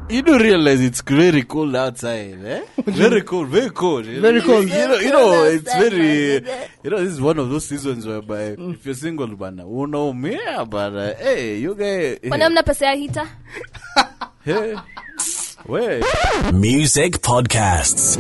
You do realize it's very cold outside, eh? Very cold, very cold. Very cold. You know, it's very. This is one of those seasons whereby if you're single, bana, know me, but hey, you guys. Wanamna pesa heater? Hey, wait. Music podcasts.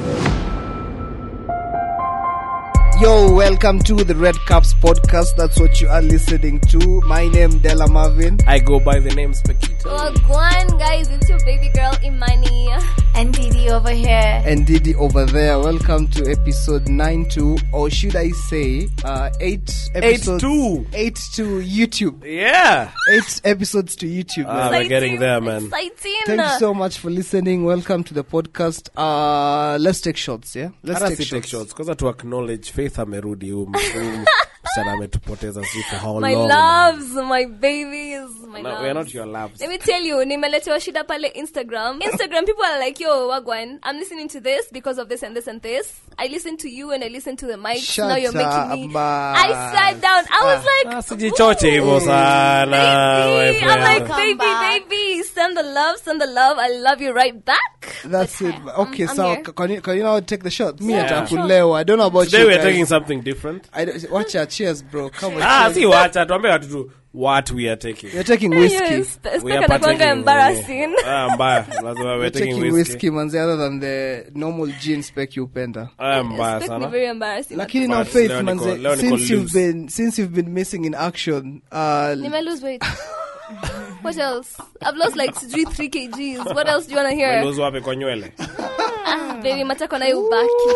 Yo, welcome to the Red Caps podcast. That's what you are listening to. My name Della Marvin. I go by the name Spakito. Oh, go on, guys. It's your baby girl Imani. And Didi over here. And Didi over there. Welcome to episode 9-2, or should I say 8 episodes. 8 to YouTube. Yeah. 8 episodes to YouTube. We're getting there, man. Exciting. Thank you so much for listening. Welcome to the podcast. Let's take shots, yeah? Let's take shots. Because to acknowledge Faith Amerudi msichana ametupoteza si for how my long. My loves, my babies, my loves. We are not your loves. Let me tell you, nimeletewa shida pale Instagram. People are like, yo, Wagwan, I'm listening to this because of this and this and this. I listen to you and I listen to the mic. Now you're making me. I sat down. I was like, sijichoche hivyo sana. I'm like, baby, send the love. I love you right back. That's it. Okay, so can you now take the shots? Me Yeah. I don't know about Today you we're guys. taking something different. Watch our cheers, bro. Come on. See what tuambie watu tu what we are taking. You're taking whiskey. Yes, We are partaking. embarrassing. Mbaya. Lazima we're taking whiskey. manzi, other than the normal gin spec you upenda. Mbaya It's sana. very embarrassing. Lakini now But Faith leo manzi, niko since you've been missing in action, Nime lose weight. What else? I've lost like 3 kgs. What else do you want to hear? Lose wapi kwa nywele? Baby, matako na ubaki.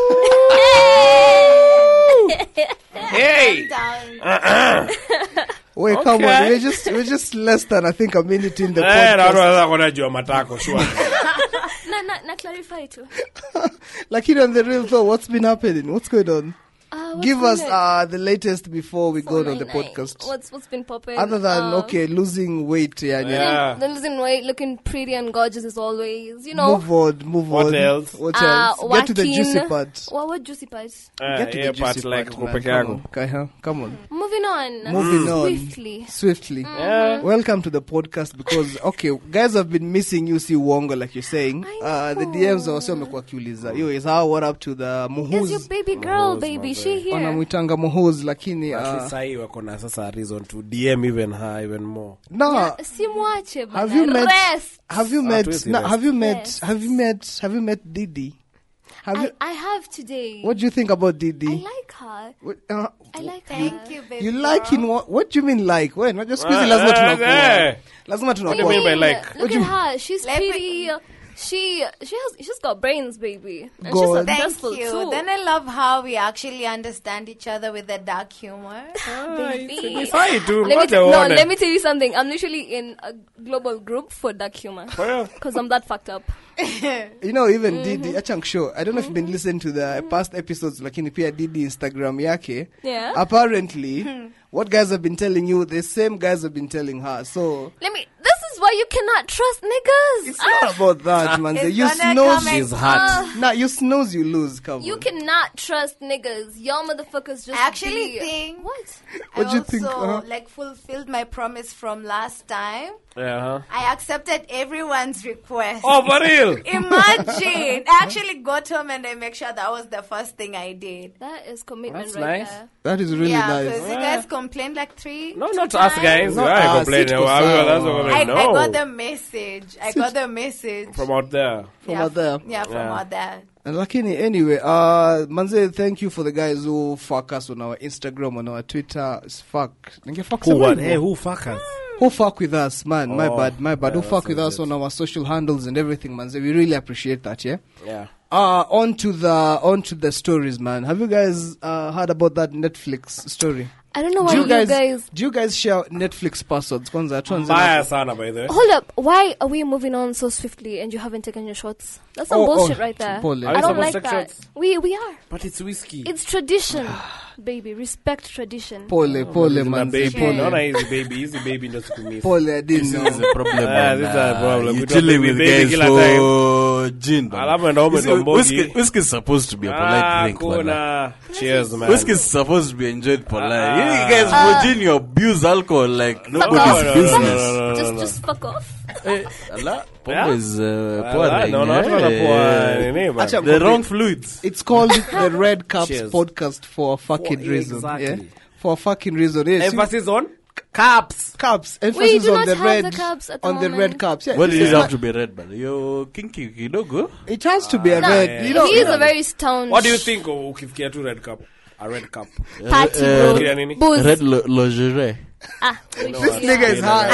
Hey. wait, Okay. come on. We're just less than I think a minute in the Na podcast. watu wanajua matako sure. Na clarify too. Lakini on the real though, what's been happening? What's going on? What's Give us going on? the latest before we go on the 499. podcast. What's been popping? Other than losing weight, yeah. Yeah. The losing weight, looking pretty and gorgeous as always. You know. Move What on. else? What else? Get to the working. juicy part. What juicy part? Get to the part juicy like part, uko man. peke yako. Come on. Moving on. Moving on. Swiftly. Yeah. Welcome to the podcast because guys have been missing you, see Wongo, like you're saying. I The know. DMs are also wamekuwa kiuliza. Yo, is how what up to the Is your Muhuz? baby girl, baby? She here. Wanamwitanga Muhuz lakini At least sahi wako na sasa reason to DM even her even more. no. Simwache bana. Have you met? Rest. Have you met? Twist No, rest. have you met? Yes. Have you met Didi? I have today. What do you think about Didi? I like her. What, I like her. Thank you, baby. you like in what do you mean like? Wait, not just squeezy. Lazima What do you mean tunakuwa. by like? Look at her. She's Let me- pretty. She's got brains, baby. And Go she's on. Thank successful you. too. Then I love how we actually understand each other with the dark humor. Baby. Let me tell you something. I'm literally in a global group for dark humor. Because I'm that fucked up. You know, even Didi, Achang Show, I don't know if you've been listening to the past episodes, lakini pia Didi Instagram yake. Yeah. Apparently, what guys have been telling you, the same guys have been telling her. So, This is why you cannot trust niggas. it's not about that, man. It's You gonna snooze, come and- She's hot. nah, you snooze, you lose. Come You on. cannot trust niggas. Y'all motherfuckers just I actually be- think What? What do you I think? also fulfilled my promise from last time. Yeah. I accepted everyone's request. Oh, for real? Imagine! I actually got home and I make sure that was the first thing I did. That is commitment That's right nice. there. That is really yeah, nice. because you guys complained like three. No, two not us times. guys. Not I us, complain. it That's was what I I know. got the message. I got the message. From out there. From out there. Yeah, from Yeah. out there. And Lakini, anyway, Manze, thank you for the guys who fuck us on our Instagram, on our Twitter. It's fuck. Who fuck us? Who fuck with us, man? My Oh, bad. yeah, Who fuck that's with so us good. on our social handles and everything, Manze. We really appreciate that, yeah? Yeah. On to the stories, man. Have you guys heard about that Netflix story? I don't know why Do you guys... do you guys share Netflix passwords? Kwanza, tuanze Mbaya na- sana by the way. Hold up. Why are we moving on so swiftly and you haven't taken your shots? That's some bullshit right there. Pole. Are I you don't supposed like to take that. shots? We are. But it's whiskey. It's tradition. Baby, respect tradition. Pole, My man. baby. Pole. Naona hizi baby. Hizi baby ndo siku miss. Pole, I didn't This know. is a problem. This is a problem. You're We chilling talk with baby guys kila for gin. man. Alafu enda ume ndombogi. Whiskey is supposed to be a polite drink. Kuna. Cheers, man. Whiskey is supposed to be enjoyed polite. You guys, for gin, you abuse alcohol like nobody's business. Just fuck off. Allah, Pombe is pouring. The wrong fluids. It's called the Red Cups Cheers. podcast for a fucking reason. Exactly. Yeah? For a fucking reason. Yes. Emphasis on cups. Cups. We Emphasis do on not the have red. the cups at the on the moment. red cups. Yeah. Why did This it is have to be red, man? Yo, kinky kidogo. It has to be a No, red. You know, he is a very stoned What do you think of ukifikia tu red cup? A red cup. party Ukifikiria bro. nini? Booze. Red lingerie. this nigga is high.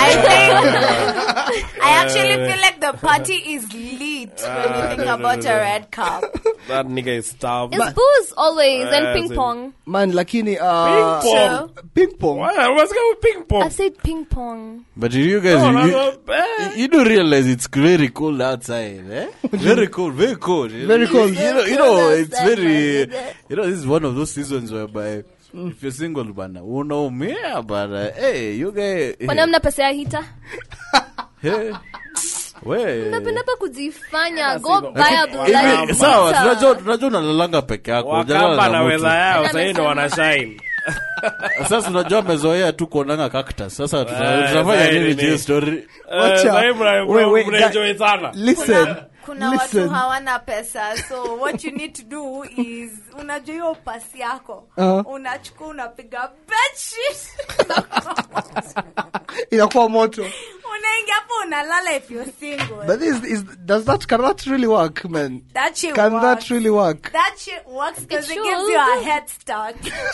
I actually feel like the party is lit when you think about a red cup. That nigga is starved. It's booze always and As ping in- pong. Man, lakini Pong. ping pong. Why? Let's go with ping I pong. said ping pong. But you guys, No, you, no, no. you do realize it's very cold outside, eh? Very cold, very cold. Very cold. You know, it's very, this is one of those seasons whereby if you're single, bana, unaumia, but hey, you guys, Kwani mna pesa ya hita? hey, we. Napenda kujifanya. Go Sasa buy a bloody Hivi, sawa, pizza. tunajua unalalanga peke yako. Wakamba hujalala na mtu. weza yao, Ana sahii ndo wana shine. Sasa unajua amezoea tu kuonanga cactus. Sasa tunafanya zaidi nini ni- juu story? Watcha. Sahii Wait, mnaenjoy sana. Listen. Kuna watu Listen. hawana pesa, so what you need to do is unajua hiyo pasi yako unachukua unapiga bedsheet Inakuwa moto. unaingia hapo unalala if you're single. But can that really work, man? That shit Can works. that really work? That shit works because It it gives should. you a head start.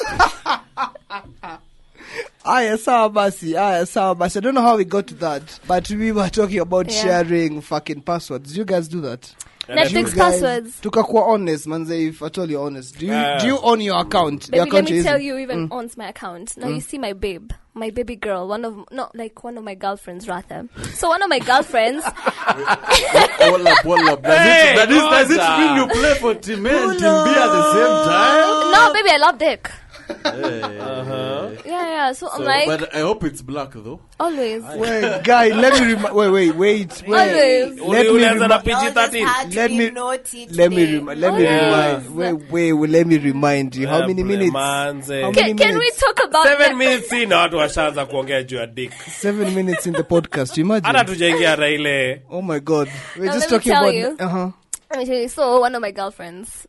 Aya, sawa basi. I don't know how we got to that, but we were talking about sharing fucking passwords. You guys do that? Netflix Guys, passwords. tukakuwa honest, manze, if at all you're honest. Do you own your account? The Baby, let account me is- tell you, even owns my account. Now you see my babe, my baby girl, one of my girlfriends rather. So one of my girlfriends, Hold up. Does it mean you play for Team A and Team B at the same time? no baby, I love dick. Yeah. So I'm like, But I hope it's black though. always. Wait, guy, let me wait. Always. Let me Ulianza na remi- Y'all just PG-13. had to Let be me- naughty let me today. let me remind. Wait. Let me remind you. How many minutes? Manze. How many Can we minutes? talk about 7 minutes in na watu washaanza kuongea juu ya dick. 7 minutes in the podcast. You imagine? Hata tujaingia hata ile. Oh my God, we're Now just let me talking tell about. you. Let me tell you. So one of my girlfriends,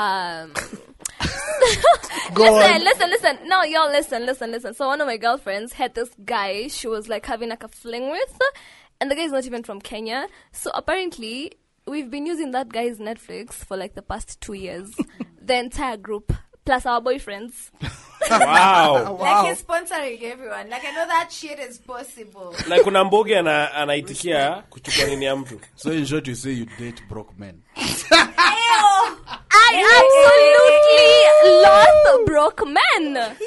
Go on. listen. No, y'all listen. So one of my girlfriends had this guy she was like having like a fling with, and the guy is not even from Kenya. So apparently we've been using that guy's Netflix for like the past 2 years. The entire group plus our boyfriends. Wow. Like he's sponsoring everyone. Like I know that shit is possible. Like kuna mbogi anaitikia kuchukua nini ya mtu. So in short, you say you date broke men. I absolutely love broke men.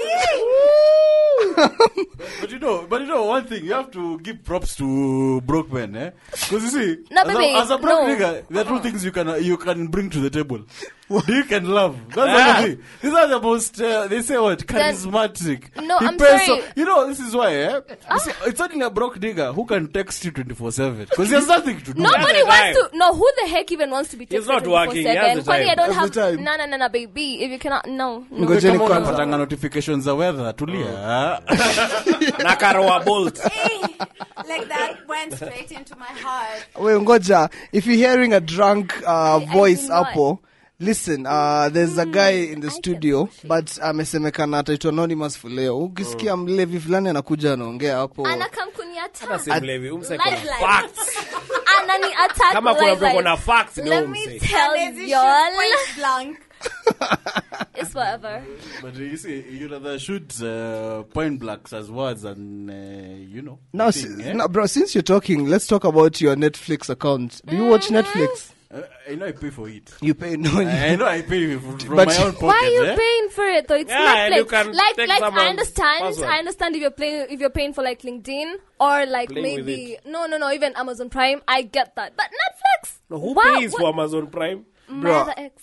But you know one thing, you have to give props to broke men, eh? Because you see, No, as, baby, as a broke no. nigga, there are two things you can bring to the table: dick and love. That's the thing. These are the most they say what charismatic. No, He I'm pays sorry. you know, this is why, eh? You see, it's only a broke nigga who can text you 24/7 because he has nothing to do. Nobody He has the wants time. to. No, who the heck even wants to be He's texted not working. He has the 24/7? Funny, I time. don't Has the have. time. No, baby. If you cannot, no. Ngojeni Kama kwanza. unapatanga notifications za weather, tulia. Na karoa bolt. Like that went straight into my heart. Wait, ngoja. If you're hearing a drunk voice do not. hapo, listen, there's a guy in the studio, but amesemekana ataitwa anonymous for leo. Ukisikia mlevi fulani anakuja anaongea hapo. Anakam kuniattack. Si mlevi, umse Live, kwa live. facts. Anani attack. Kama kuna live, mtu ako live. na facts ndio Let me umse. tell There's this shit y'all. point blank. It's whatever. But you see, you rather shoot point blanks as words and Now, thing, now, bro, since you're talking, let's talk about your Netflix account. Do you watch Netflix? I know I pay for it. You pay no. I know I pay from But- my own pocket. Why are you eh? paying for it though? It's Yeah, and you Netflix. can Like take I someone's understand. password. I understand if you're paying for like LinkedIn or like Playing with maybe no, even Amazon Prime. I get that. But Netflix. No, who Wow, pays what- for Amazon Prime? My other ex.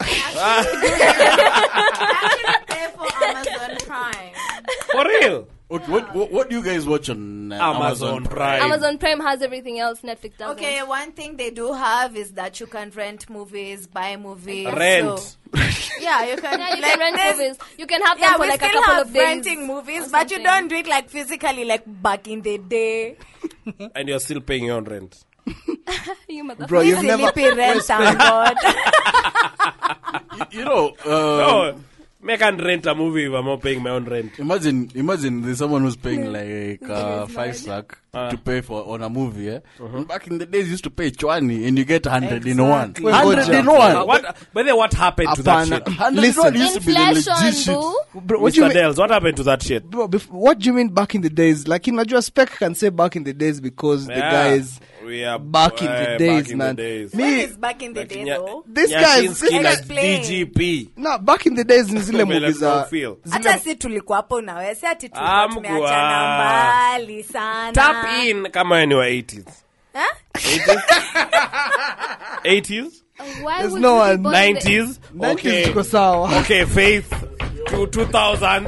Actually pay for Amazon Prime. For real? What do you guys watch on Amazon Prime. Amazon Prime has everything else. Netflix doesn't. Okay, one thing they do have is that you can rent movies, buy movies. Rent. So, yeah, you can. Yeah, you like, can rent there's- movies. You can have them Yeah, for we like a still couple have of days. renting movies, or but you something. don't do it like physically, like back in the day. And you're still paying your own rent. You motherfucker. Bro, you've never. Pay rent, thank God. You know, No, I can rent a movie if I'm not paying my own rent. imagine there's someone who's paying like 5 sack to pay for on a movie. Back in the days, you used to pay chwani and you get 100 in one. Exactly. 100 in one. What happened to that shit? 100 in one used to be the legit Inflation, shit. boo. Bro, what you Mr. mean? Dels, what happened to that shit? Bro, what do you mean back in the days? Like, in Najwa Spec can say back in the days because the guys we are back in the days, back in man. the days. When Me, is back in the day, though? this guys, Nyashinsky like Explain. DGP. no, back in the days in zile Vile movies are feel. Hata si tulikuwa hapo na wewe, si ati tulikuwa Amgwa. tumeachana mbali sana. Tap in kama wewe ni wa 80s. Huh? 80s? Why There's would no you be one. born in the- 90s? 90s ziko sawa. Okay, Faith. 2000s.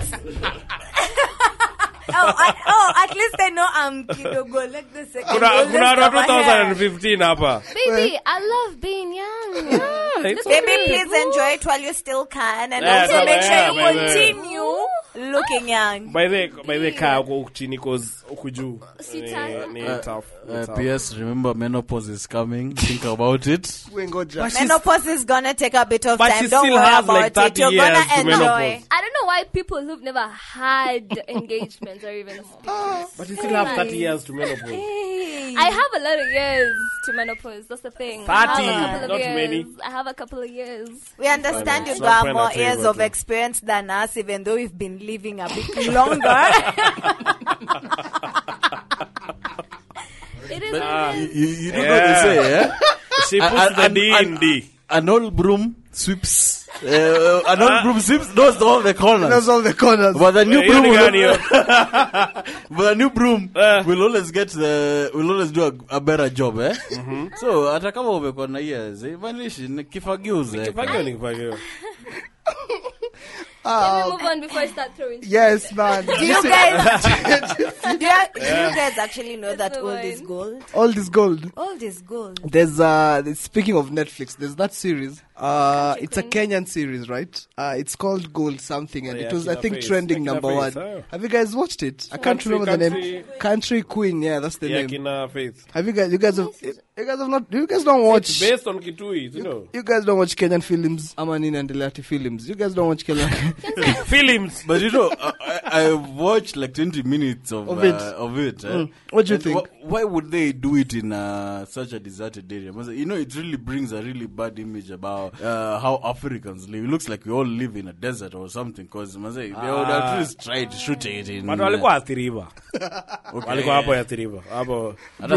At least I know I'm kidogo like the second. Kuna oldest watu over here. 2015 hapa. Baby, I love being young. It's Look at Baby, me. please enjoy it while you still can, and Yeah, also make sure you by the way. continue looking young. By the car huko chini cause huku juu. Sita. Ni tough. Ni tough. PS, remember menopause is coming. Think about it. We ngoja. Menopause is gonna take a bit of But time. she Don't still worry has, about like, it. 30 You're gonna years to enjoy. menopause. I don't know why people who've never had engagements are even speaking. But you still have 30 years to menopause. I have a lot of years to menopause. That's the thing. 30, I have a couple of not years. many. I have a couple of years. We understand It's you've not got more penetrative, years of but- experience than us, even though we've been living a bit longer. It is. You know what they say, yeah? She puts the D in D. An old broom sweeps. An old broom sweeps knows all the corners. That's all the corners. But the new Hiyo broom ni will, gani hiyo? but the new broom will always will always do a better job, eh? So hata kama umekuwa na years, vanish ni kifagiuze. Kifagio ni kifagio. Can we move on before I start throwing? Yes, man. Do you guys actually know that the old is wine. gold? All this gold. Old is gold. There's speaking of Netflix, there's that series. It's a Queen. Kenyan series, right? It's called Gold something, and Yeah, it was, I Kina think, Face. trending Kina number Face, one. oh. Have you guys watched it? I can't Country- remember the name. Country Queen, yeah, that's the Yeah, name. kina Faith. Have you guys have not, you guys don't watch, It's based on Kitui, you know. you guys don't watch Kenyan films, ama nini endelea ati films. You guys don't watch Kenyan Films. But you know, I watched like 20 minutes of it. What do you And think? Why would they do it in such a deserted area? You know, it really brings a really bad image about how Africans live. It looks like we all live in a desert or something. Because they would at least try to shoot it in. Watu walikuwa athiriwa. Walikuwa hapo athiriwa. Hapo.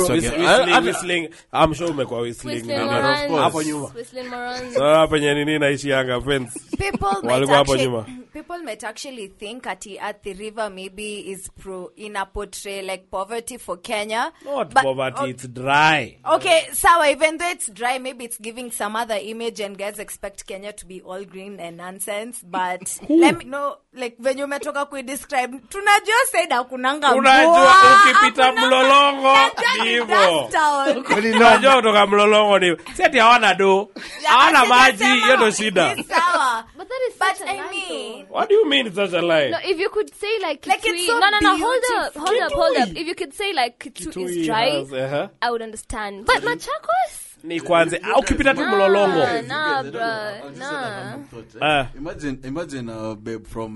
Whistling. I'm sure umekuwa whistling. Whistling Hapo Morans. nyuma. Whistling Morans. So hapa penye nini naishi Yanga fence. Walikuwa hapo nyuma. People might actually think at the river maybe is ina portray like poverty for Kenya. Not But- poverty, it's dry. Okay, sawa, even though it's dry, maybe it's giving some other image and guys expect Kenya to be all green and nonsense, but let me know, like, when you umetoka kuidescribe, tunajua said hakunanga Unajua mvua, ukipita hakunanga- Mlolongo Najua ni ndivyo. dust town. Unajua kutoka Mlolongo ni si ati hawana do. Hawana maji, Sijasema, hiyo ndo shida. ni sawa. But that is But such a I lie, mean, What do you mean it's such a lie? No, if you could say like Like, Kitui, it's so no, hold up. Kitui. If you could say like Kitui Kitui is dry, has, I would understand. But Machakos? Ni kwanza ukipita tu Mlolongo. Nah, bruh. Nah. Imagine a babe from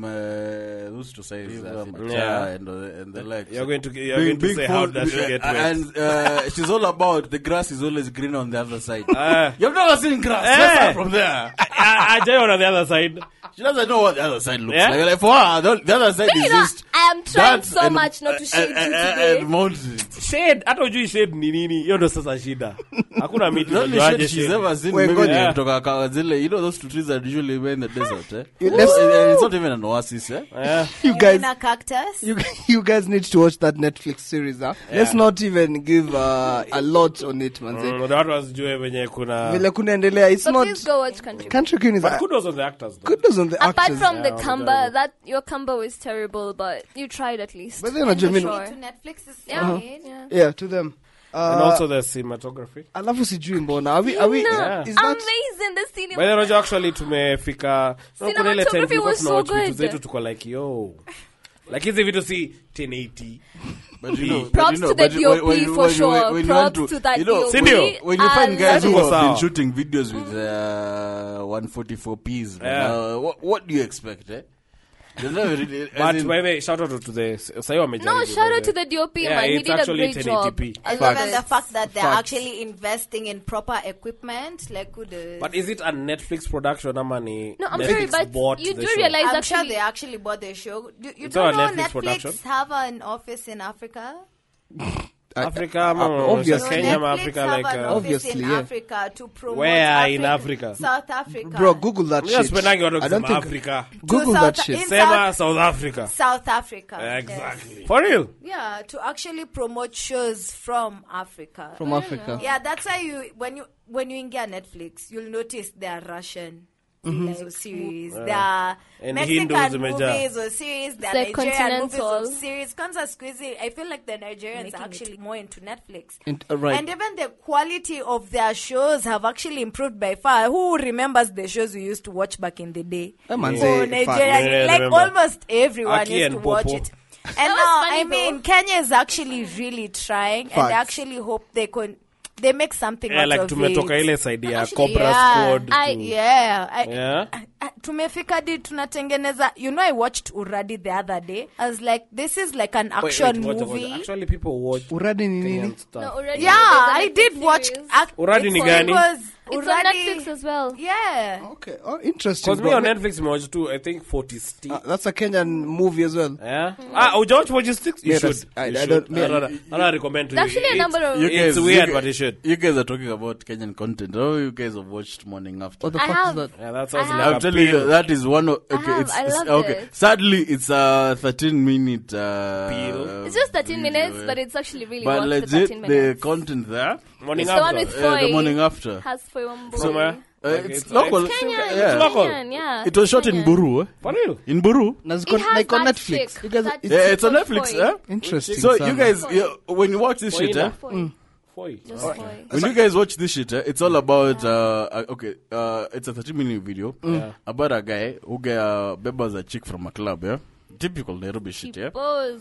those two sides, Yeah. and the like. You're going to say how does she get wet? And she's all about the grass is always green on the other side. Ah. You've never seen grass. Let's start from there. Ajay on the other side. She doesn't know what the other side looks Yeah? like. For her, the other side is You know, just I am trying that so and- much not to shade you today. and mountains. Shade, hata ujui shade ni nini. Hiyo ndo sasa shida. Hakuna miti The only unajuaje shade she's shade. ever seen, Wait, maybe God, yeah. kutoka Kawazile. You know those two trees that usually were in the desert, eh? Let's- It's not even an oasis, eh? Yeah. You guys, in a cactus. you guys need to watch that Netflix series, huh? Let's not even give a lot on it, man. Watu wasijue venye kuna. Vile kunaendelea, it's But not please go watch Country. Country Queen is But kudos on the actors Kudos on the Apart actors. from the Yeah, Kamba, that your Kamba was terrible, but you tried at least. But then, I For mean, sure. To Netflix is Yeah. yeah. Yeah. yeah, to them. And also the cinematography. Alafu sijui mbona. Are we? Yeah. Is that? Amazing, the cinema. By the way, actually tumefika kuna ile time Cinematography tulikuwa was so tunawatch vitu good. zetu tuko like yo. Like hizi vitu si 1080. But you know, Props to the but DOP for sure. when you want Props to that you know, DOP. Sindio? when you find guys who Tuko have been sawa. shooting videos with 144p's, Yeah. what do you expect? Eh? They're not really, as But in- by the way, shout out to the sayo wamejaribu. No, shout by out the to way. the DOP, Yeah, man. He it's did a actually great job. 1080p. I love Given Facts. the it. fact that they're Facts. actually investing in proper equipment, like kudos. But is it a Netflix production ama ni No, I'm Netflix sorry, but bought you the do show? realize I'm sure actually. they actually bought the show. You It's don't not know a Netflix Netflix production? have an office in Africa? Africa ama obviously. Kenya ama Netflix Africa have like an office Obviously, in yeah. Africa to promote Where in Africa? South Africa. Bro, Google that Yes, shit. penangi watu I don't kusema think. Africa. Google To that South- shit. in Sema South Africa. South Africa. Exactly. For real? Yeah, to actually promote shows from Africa. From Africa. Yeah, that's why when you get Netflix, you'll notice they are Russian. Series, there are And Mexican Hindus imejaa. movies or series, there It's are like Nigerian movies or continental. series. Kwanza squeezy, I feel like the Nigerians are actually more into Netflix. Right. And even the quality of their shows have actually improved by far. Who remembers the shows we used to watch back in the day? Man, Oh, say, Nigerian, Yeah, like remember. almost everyone Aki used and to watch Popo. it. And That was now, funny I mean, though. Kenya is actually really trying, and I Facts. actually hope they make something Yeah, out like of tumetoka it. ile side ya Actually, Cobra yeah. Squad. to- Yeah, Yeah. tumefika di tunatengeneza. You know, I watched Uradi the other day. I was like, this is like an Wait, action what- movie. Actually, people watch Uradi ni nini? Kenyan stuff. No, already. Yeah, there's a I Netflix did watch. series. Uradi ni gani? It's on Netflix as well. Yeah. Okay. Oh, interesting. Because me bro. on Netflix watch too, I think 40 stick. That's a Kenyan movie as well. Yeah. Ujawatch 40 sticks? You Yeah, should. that's- I You don't- should. me- I don't recommend to There's you. actually a number of. You It's guys- weird, you but guys- you should. You guys are talking about Kenyan content. Oh, you guys have watched Morning After. What the I fuck have. is that? Yeah, that sounds I like have- I'm a telling you, pill. that is one of. Okay, have. it's, I it's loved okay. it. Sadly, it's a 13-minute. Peel. It's just 13 minutes, video, but it's actually really but worth the legit, 13 the minutes. content there. Morning It's the one after. with Foy. The Morning After. Has Foy Wambui. Somewhere. Like It's it's local. like- Kenyan, Yeah. it's local. Kenyan, yeah. It was shot in Kenyan. Buru. Eh? For real? In Buru. That's It has like on that Netflix. chick, You guys, that it's Yeah, it's on called Netflix. Foy. Eh? interesting. So son. you guys, Foy. yeah, when you watch this Foy shit, na. eh? Foy. Foy. Just Foy. When you guys watch this shit, it's all about okay. It's a 30-minute video about a guy who bebas a chick from a club. Yeah, typical Nairobi shit. Yeah. Pose.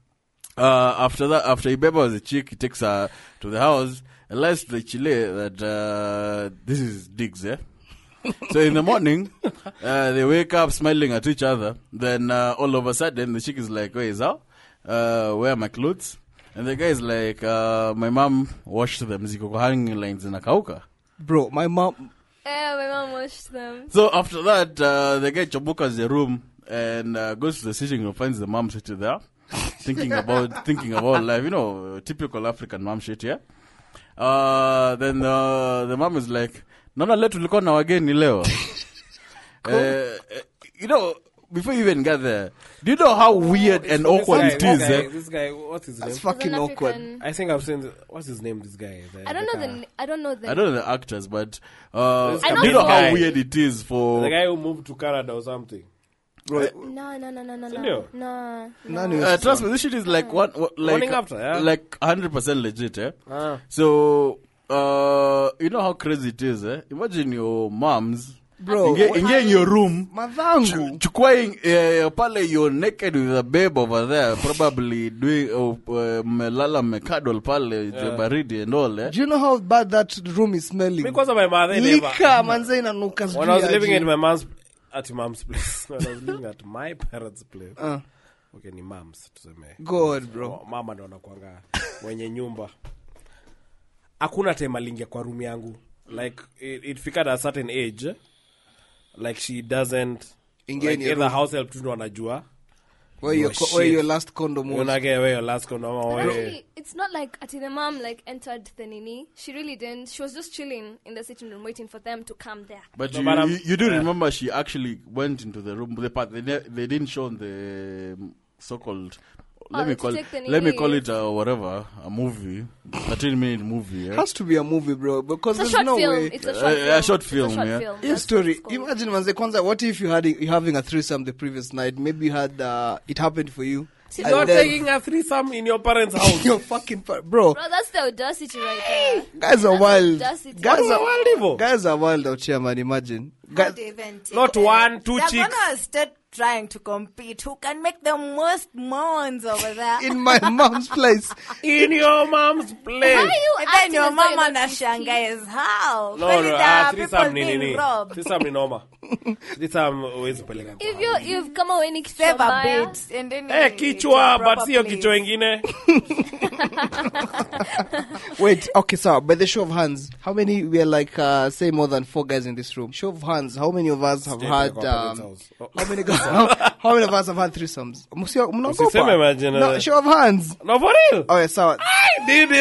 After that, after he bebas a chick, he takes her to the house and lies to the chile that this is digs. Yeah. So in the morning, they wake up smiling at each other. Then all of a sudden, the chick is like, "Where is out? Where are my clothes?" And the guy is like, "My mom washed them. Ziko hanging lines in a kauka." Bro, my mom. Yeah, my mom watched them. So after that, the guy chobukas the room and goes to the sitting room, finds the mom sitting there, thinking about life. You know, typical African mom shit. Yeah. Then the mom is like, "Naona leo tulikuwa na wageni leo." You know, before you even get there, do you know how weird and awkward it is? This guy, what's his name? That's He's an fucking awkward. African- I think I've seen. What's his name? This guy. I don't know the. I don't know the. I don't know the actors, but I know do you know the how guy. weird it is for? The guy who moved to Canada or something. No. Sindio? No. Trust me, this shit is like like Morning After, yeah? like 100% legit. Eh? Ah. So you know how crazy it is. Eh? Imagine your moms. Bro, ingia in your room. Madhangu. Chukua pale you're naked with a babe over there, probably doing melala mekadol pale baridi and all. Eh? Do you know how bad that room is smelling? Because of my mother, Lika, manze inanuka when I was sijui living aje. at my mom's place, when I was living at my parents' place. Okay, ni moms tuseme. God, bro. Mama ndo anakuanga mwenye nyumba. Hakuna time alingia kwa room yangu. Like it fika at a certain age, like she doesn't Ingia like in your either room. house help tu ndo anajua. Where your shit. where your last condom was. Unage where your last condom or Actually, it's not like Ati the mom like entered the nini. She really didn't. She was just chilling in the sitting room waiting for them to come there. But No, but I'm- you do remember she actually went into the room. The part they didn't show the so-called let me call it whatever, a movie, 13-minute movie. It has to be a movie, bro, because It's a there's short no film. way. It's a short film. A short film, It's a short yeah. film. Your That's story. what it's called. Imagine, Manze Kwanza, what if you're having a threesome the previous night? Maybe you had it happened for you. And You're then- taking a threesome in your parents' house. Your fucking bro. Bro, that's the audacity right there. Guys are wild. Audacity. Guys are wild out here, man. Imagine. Not even Not take one, it. two They're chicks. gonna start trying to compete. Who can make the most moans over there? In my mom's place. In your mom's place. Why are you And then acting your as though you're mama not na 50? shanga is how? No, Kweli there are threesome people ni being nini. robbed. Threesome ni noma. Threesome huwezi peleka. If you've come away ni kichwa Save a mbaya. bit. And then Kichwa, it's a but sio proper kichwa place. ingine. Wait, okay, so by the show of hands, how many we are like say more than 4 guys in this room? Show of hands, how many of us have had how many guys how many of us have had threesomes? Usiseme majina. No, show of hands. No, for real? Okay, so Didi,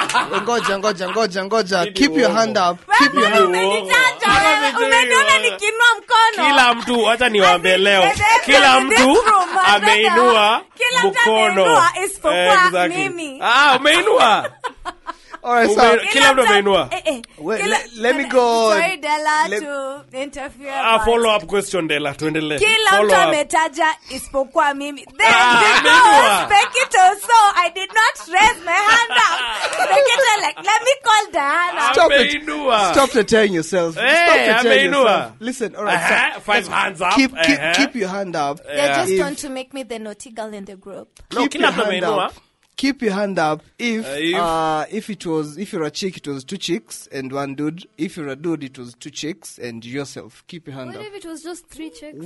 ngoja. Keep your hand up. Keep your hand. Umenitaja, Hata umeniona nikiinua mkono. Kila mtu, acha niwaambie leo, As in, kila in mtu this room, ameinua kila mtu mkono. ameinua isipokuwa Exactly. mimi. Umeinua. Alright, so Kila mtu ameinua. wait, let me go. Sorry, Della, Let- to interfere. but Follow up question, Dela, tuendelee. Kila Follow mtu up. ametaja isipokuwa mimi. Then ameinua. because Pekito saw I did not raise my hand up. Pekito like, let me call Diana. Stop it. Ameinua. Stop pretending yourself. Hey, Stop pretending ameinua. yourself. Listen, alright. So 5 hands up. keep your hand up. They just If- want to make me the naughty girl in the group. No, Keep kila your mtu hand ameinua. up. Keep your hand up if If- if you're a chick it was 2 chicks and 1 dude. If you're a dude it was 2 chicks and yourself. Keep your hand What up. if it was just 3 chicks?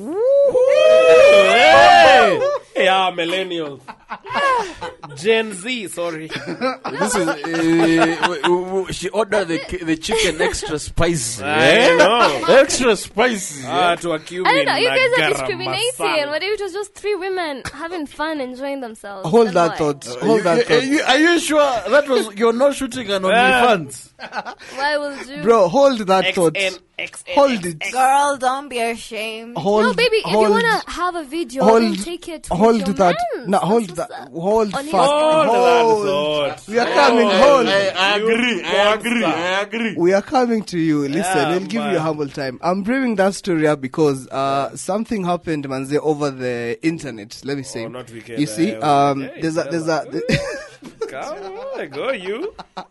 Hey! Yeah, millennials. Gen Z, sorry. This is she ordered the chicken extra spicy. I know. Extra spicy. To a Cuban. I don't know. You guys are garam discriminating. masala. What if it was just 3 women having fun, enjoying themselves? Hold Then that why? thought. Hold that thought. Are you sure that was you're not shooting an OnlyFans? Why would you? Bro, hold that thought. XN. Hold it. Girl, don't be ashamed. Hold, No, baby, if you hold, want to have a video, hold, then take it with hold your that. mans. No, hold That's that. what's up. Hold On his- fast. Hold Hold. that thought. We are coming. Hold. I agree. We are coming to you. Listen, Yeah, we'll give you a man. humble time. I'm bringing that story up because something happened, Manze, over the internet. Let me say. not weekend. You see, Okay, there's a Come on, go you.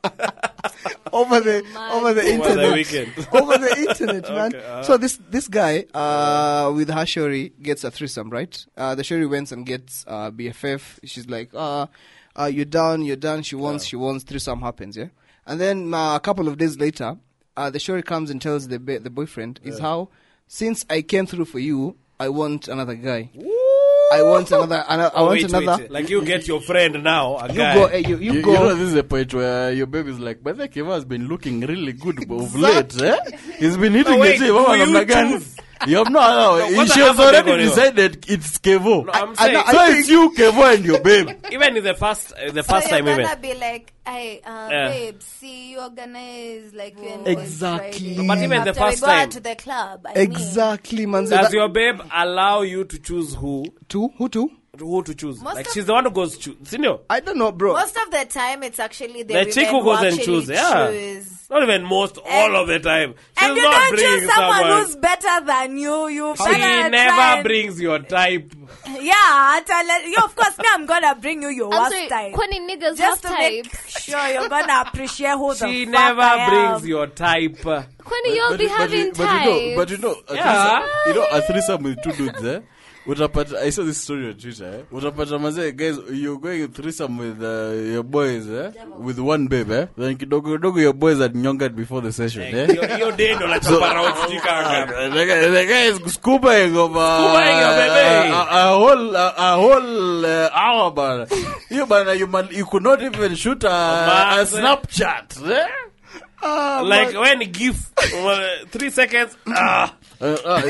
over the internet. Over the weekend. Over the internet, man. Okay, So this guy with her shorty gets a threesome, right? The shorty went and gets BFF. She's like, you're done. She wants threesome happens, yeah. And then a couple of days later, the shorty comes and tells the boyfriend, is how since I came through for you, I want another guy. I want another. I want Wait. Like you get your friend now, a You guy. go. You You go. know, this is a point where your baby's like, but the Keva has been looking really good of late. Eh? He's been hitting wait, the do gym. you I'm like, choose? you have no. what She the has hell already are they gonna decided it's Kevo. No, I'm saying, I So think- it's you, Kevo, and your babe. even in the first So time, you're even. gonna be like, hey, babe, see, you organize like you and Exactly. Friday. But even the After first we go time. out to the club. I mean. Exactly, man. Does your babe allow you to choose who Who to? to choose? Most Like of- she's the one who goes choose. Senior. I don't know, bro. Most of the time, it's actually the The chick women who goes and actually choose, yeah. choose. Not even most, all of the time. She's And you not don't bringing choose someone who's better than you. You She better try never and- brings your type. Yeah, of course, me, I'm gonna bring you your I'm worst sorry, type. Kwani niggas have Just to type. make sure you're gonna appreciate who the She fuck never I brings am. your type. Kwani you'll be having But you types. know, Yeah. a threesome with 2 dudes, eh? I saw this story on Twitter, eh? Utapata maze, guys, you're going threesome with your boys, eh? With 1 babe, eh? Then kidogo your boys are nyongered before the session, eh? Hiyo dendo la chapara uchikanga. The guy is scooping of Scooping your baby. a whole hour, man. You could not even shoot a Man. Snapchat, eh? Like when GIF 3 seconds. You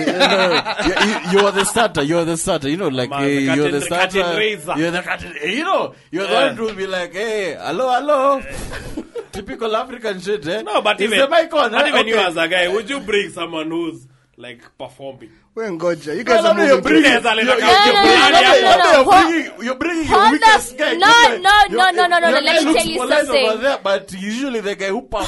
are the starter. You know, like Man, the you're the curtain starter. raiser. You're the curtain. You know, you're the one to be like, hey, hello. Typical African shit, eh? No, but Is even, the mic on, not eh? even you Okay. as a guy, would you bring someone who's like performing. We ngoja. You guys No, are no, you're moving. bringing- You're bringing your Hold weakest up. guy. No. Let me tell you something. Over there, but usually the guy who performs.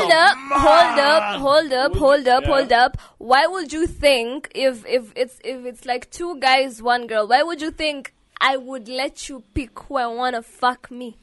Hold up. Why would you think if it's like 2 guys, 1 girl? Why would you think I would let you pick who I wanna fuck me?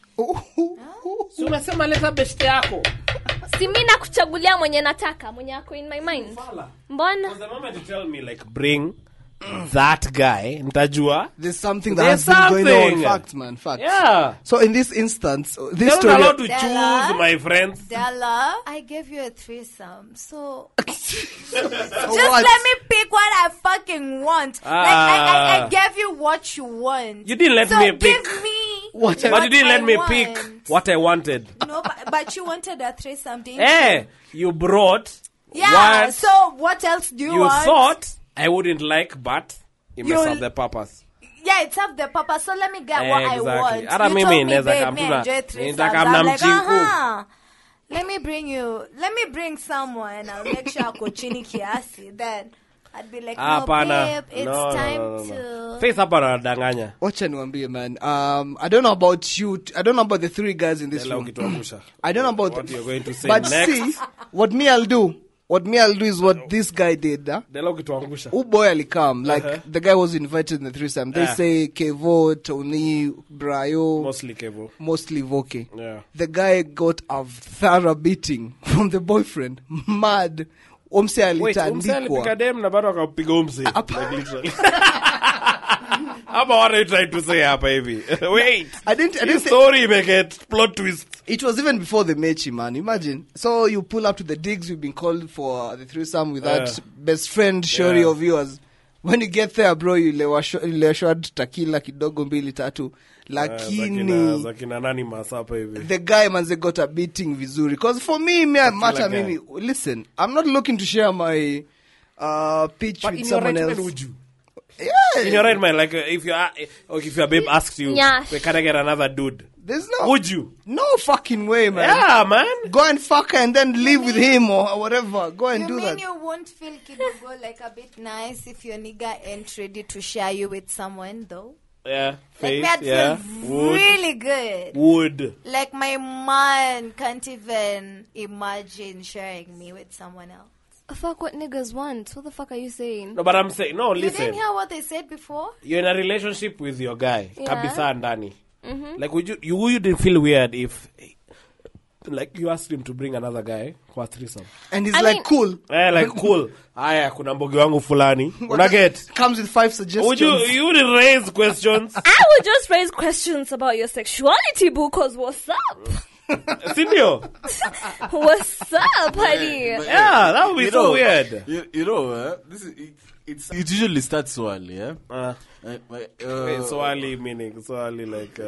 So unasema leta best yako. Si mimi nakuchagulia mwenye nataka, mwenye yako in my mind. Mbona? The moment you tell me like bring that guy, nitajua. There's something that There's has been going on. something. Facts, man. Facts. Yeah. So in this instance, this You're story. not allowed to Della. choose, my friends. Della, I gave you a threesome, so Just let me pick what I fucking want. Like I gave you what you want. You didn't let so me pick. give me What But you didn't let me want. pick what I wanted. No, but you wanted a threesome, didn't you? Eh, you brought Yeah. what So what else do you you want? thought I wouldn't like, but it messed You'll- up the purpose. Yeah, it's up the purpose. So let me get what I Exactly. want. Hata You mimi told me, naweza babe, kamtuna- me enjoy threesomes. nitaka I'm like, mnamchinku. let me bring someone. I'll make sure ako chini kiasi. Then I'd be like, no, Hapana. babe, it's No, time no. to... Face hapa anadanganya. Wacha niwaambie, man. I don't know about you. I don't know about the 3 guys in this Ela room. ukituangusha. I don't know about. What you're going to say but next. see, what me I'll do is what this guy did. Huh? Dela ukituangusha. Boy alikam. Like the guy was invited in the threesome. They Yeah. say Kevo, Tony, Brayo, Mostly Kevo. mostly Voke. Yeah. The guy got a thorough beating from the boyfriend. Mad. Omse Wait, umse alitandikwa. alipika dem na bado akapiga umse. Apa- Like literally. Ama what are you trying to say hapa hivi? Wait. I didn't His say, story make it plot twist. it was even before the mechi, man. Imagine. So you pull up to the digs. You've been called for the threesome with that best friend Shori Yeah. of yours. When you get there, bro, ilewashwad takila kidogo 2-3. Lakini za kina nani masapa hivi. the guy manze got a beating vizuri. Because for me, matter guy. mimi. Listen, I'm not looking to share my pitch But with in your someone right else. mind, would you? Yeah. In your right mind, like if your babe asked you, Yeah. we can I get another dude? There's no Would you? no fucking way, man. Yeah, man. Go and fuck her and then live with him or whatever. Go and You do mean that. you won't feel kidogo like a bit nice if your nigga ain't ready to share you with someone though? Yeah, Like face, that yeah. feels Would. really good. Would. Like my man can't even imagine sharing me with someone else. Fuck what niggas want. What the fuck are you saying? No, but I'm saying, no, You listen. didn't hear what they said before? You're in a relationship with your guy. Yeah. Kabisa ndani. Like, would you didn't feel weird if, like, you asked him to bring another guy for a threesome? And he's I like, mean- cool. Like, cool. Aya, kuna mbogi wangu fulani. Una get? Comes with 5 suggestions. Would you would raise questions? I would just raise questions about your sexuality, boo, cause what's up? Sindio? What's up, honey? Yeah, that would be so weird. It usually starts so early, yeah? Wait, so early meaning, so early like...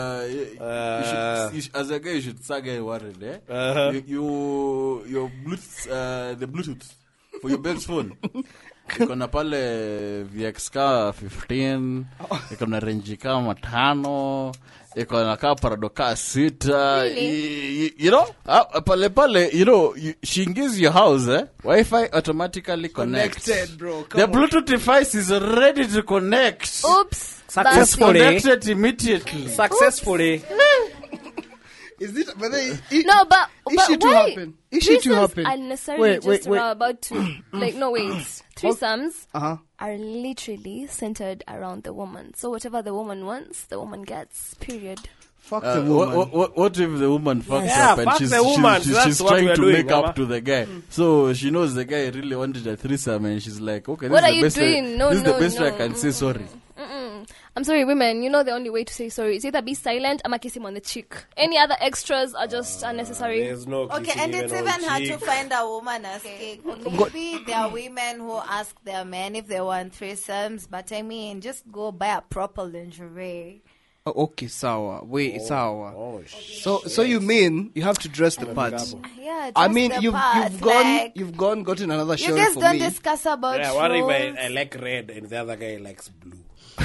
As a guy, you should start getting worried, eh? Your Bluetooth, the Bluetooth for your best phone. Iko na pale VX ka 15, iko na range kama 5, iko na ka parado ka 6. Really? You know, pale, you know, she gives your house, Wi-Fi automatically connects. Connected, bro. The Come on. Bluetooth device is ready to connect. Oops. It's Successfully. connected immediately. Successfully. Is this, but then, No, but issue to why? happen. Issue to Threesomes happen. are necessarily Wait, just wait. about to like no wait. Threesomes Uh-huh. are literally centered around the woman. So whatever the woman wants, the woman gets. Period. Fuck the woman. What if the woman fucks Yeah, up and fuck she's the woman. she's That's what trying we are to doing, make up Mama. to the guy? So she knows the guy really wanted a threesome and she's like, okay, this What is are the you best doing? No, this is the no, best way I no. can say sorry. I'm sorry, women. You know the only way to say sorry is either be silent or kiss him on the cheek. Any other extras are just unnecessary. There's no Okay, kissing and it's on even hard to cheek. find a woman asking. Maybe there are women who ask their men if they want threesomes, but I mean, just go buy a proper lingerie. Oh, okay, sawa. Wait, sawa. Oh, shit. So you mean you have to dress the parts? Yeah, I just mean, the you've parts, gotten another you show guys for don't me. discuss about Yeah, what if roles. I like red and the other guy likes blue?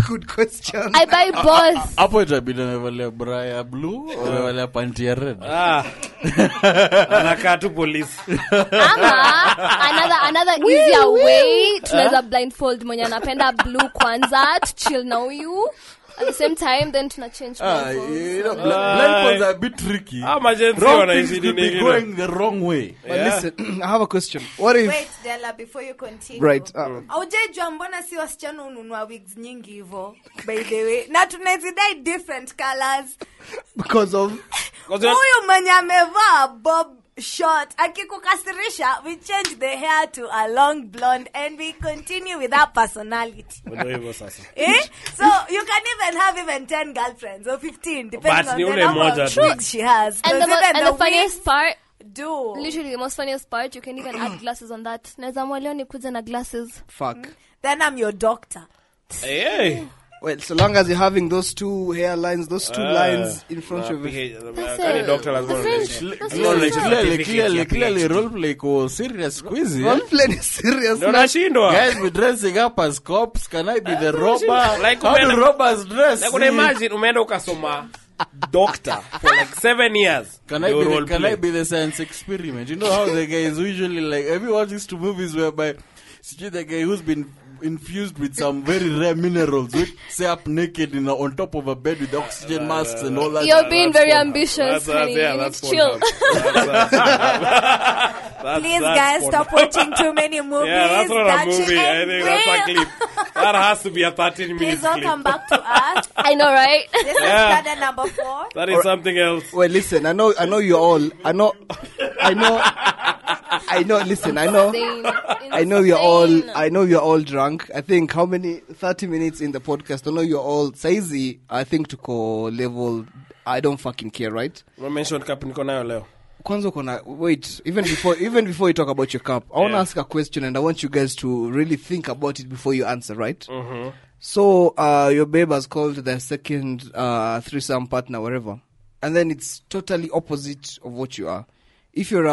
Good question. I buy both. Hapo itabidi amevalia bra ya blue au amevalia panty ya red. Anakaa tu polisi. Ama another easier way tunaweza blindfold mwenye anapenda blue kwanza to chill na huyu. At the same time, then tuna change blindfolds. You know, blindfolds are a bit tricky. Wrong things could be going the wrong way. But listen, I have a question. What if... Wait, Della, before you continue. Right. Aujajua mbona si wasichana ununua wigs nyingi hivyo, by the way. Na tunazidai different colors. Because of... Huyu mwenye amevaa bob short akikukasirisha, we change the hair to a long blonde and we continue with our personality. So you can even have 10 girlfriends or 15 depending on the number of wigs she has. And the funniest part, do literally the most funniest part, you can even add glasses on that. Naweza mwaleo nikuja na glasses. Fuck. Then I'm your doctor. Hey. Well, so long as you're having those two hairlines, those two lines in front of it. Clearly role play ko serious quiz. Role play is serious. Guys be dressing up as cops. Can I be the robber? Like how do robbers dress? Like imagine umeenda ukasoma doctor for like 7 years. Can I be the science experiment? You know how the guys usually like everyone used to movies whereby the guy who's been infused with some very rare minerals would stay up naked on top of a bed with oxygen masks and all that. You're being very ambitious, honey. You need to chill. Please, guys, stop watching too many movies. Yeah, that's not a movie. I think that's a clip. That has to be a 13-minute clip. Please welcome back to us. I know, right? This is standard number 4. That is something else. Well, listen, I know you're all, listen, I know you're all drunk. I think how many 30 minutes in the podcast. I know you're all saizi. I think to call level. I don't fucking care, right? We mentioned cup niko nayo leo. Kwanza kona wait. Even before you talk about your cup, I want to ask a question, and I want you guys to really think about it before you answer, right? Mm-hmm. So your babe has called the second threesome partner, whatever, and then it's totally opposite of what you are. If you're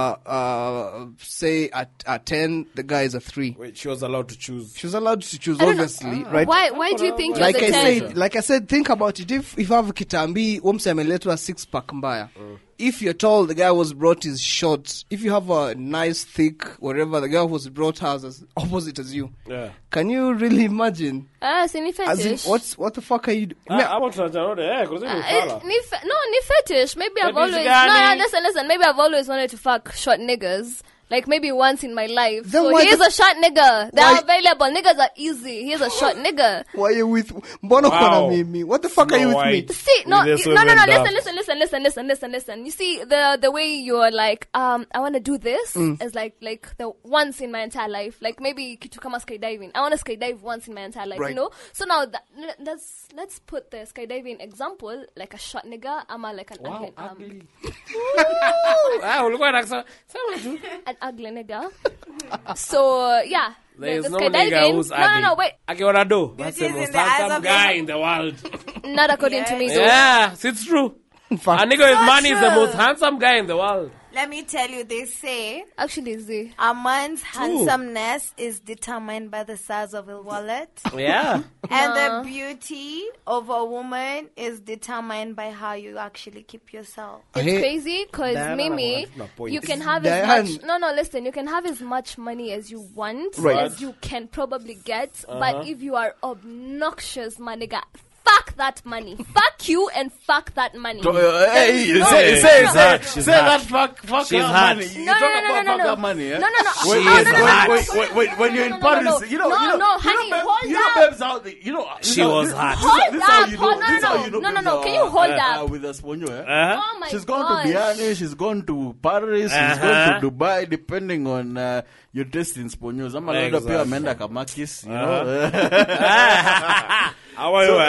say at 10, the guy is a 3. Wait, she was allowed to choose. She was allowed to choose, obviously, right? Why do you think you're the 10? Like I said, think about it. If you have kitambi, umse ameletwa 6-pack mbaya. If you're tall, the guy was brought is short. If you have a nice thick, whatever, the guy was brought has as opposite as you. Yeah. Can you really imagine? Ni fetish. What the fuck are you doing? Ni fetish. Maybe I've always listen. Maybe I've always wanted to fuck short niggas. Like maybe once in my life. Then so he's a short nigga. They're available. Niggas are easy. He's a short nigga. Why are you with Mbono Kona Mimi? What the fuck are you with me? See, no. Listen. You see, the way you're like, I want to do this is like the once in my entire life. Like maybe kitu kama skydiving. I want to skydive once in my entire life, right. You know? So now let's put the skydiving example like a short nigga, ama like an ugly. An ugly nigga. So yeah. There's no nigga who's ugly. No, wait. Akeonado. That's the most handsome guy in the world. Not according to me. So. Yeah, it's true. A nigga with money is the most handsome guy in the world. Let me tell you, they say actually a man's handsomeness is determined by the size of his wallet. Yeah. And the beauty of a woman is determined by how you actually keep yourself. It's crazy because Mimi, you can have as much. No, listen. You can have as much money as you want, as you can probably get. But if you are obnoxious, my nigga, fuck that money. Fuck you and fuck that money. Say that fuck she's that money. No. Fuck that money, eh? No. Wait, when you're in Paris, you know, honey, hold up. Babes out there, she was hot. Hold up. No. Can you hold up? With a sponge, eh? Oh my god. She's gone to Biani, she's gone to Paris, she's gone to Dubai, depending on your taste in sponges. I'm a lot of people amenda kamakis, you know. How are you?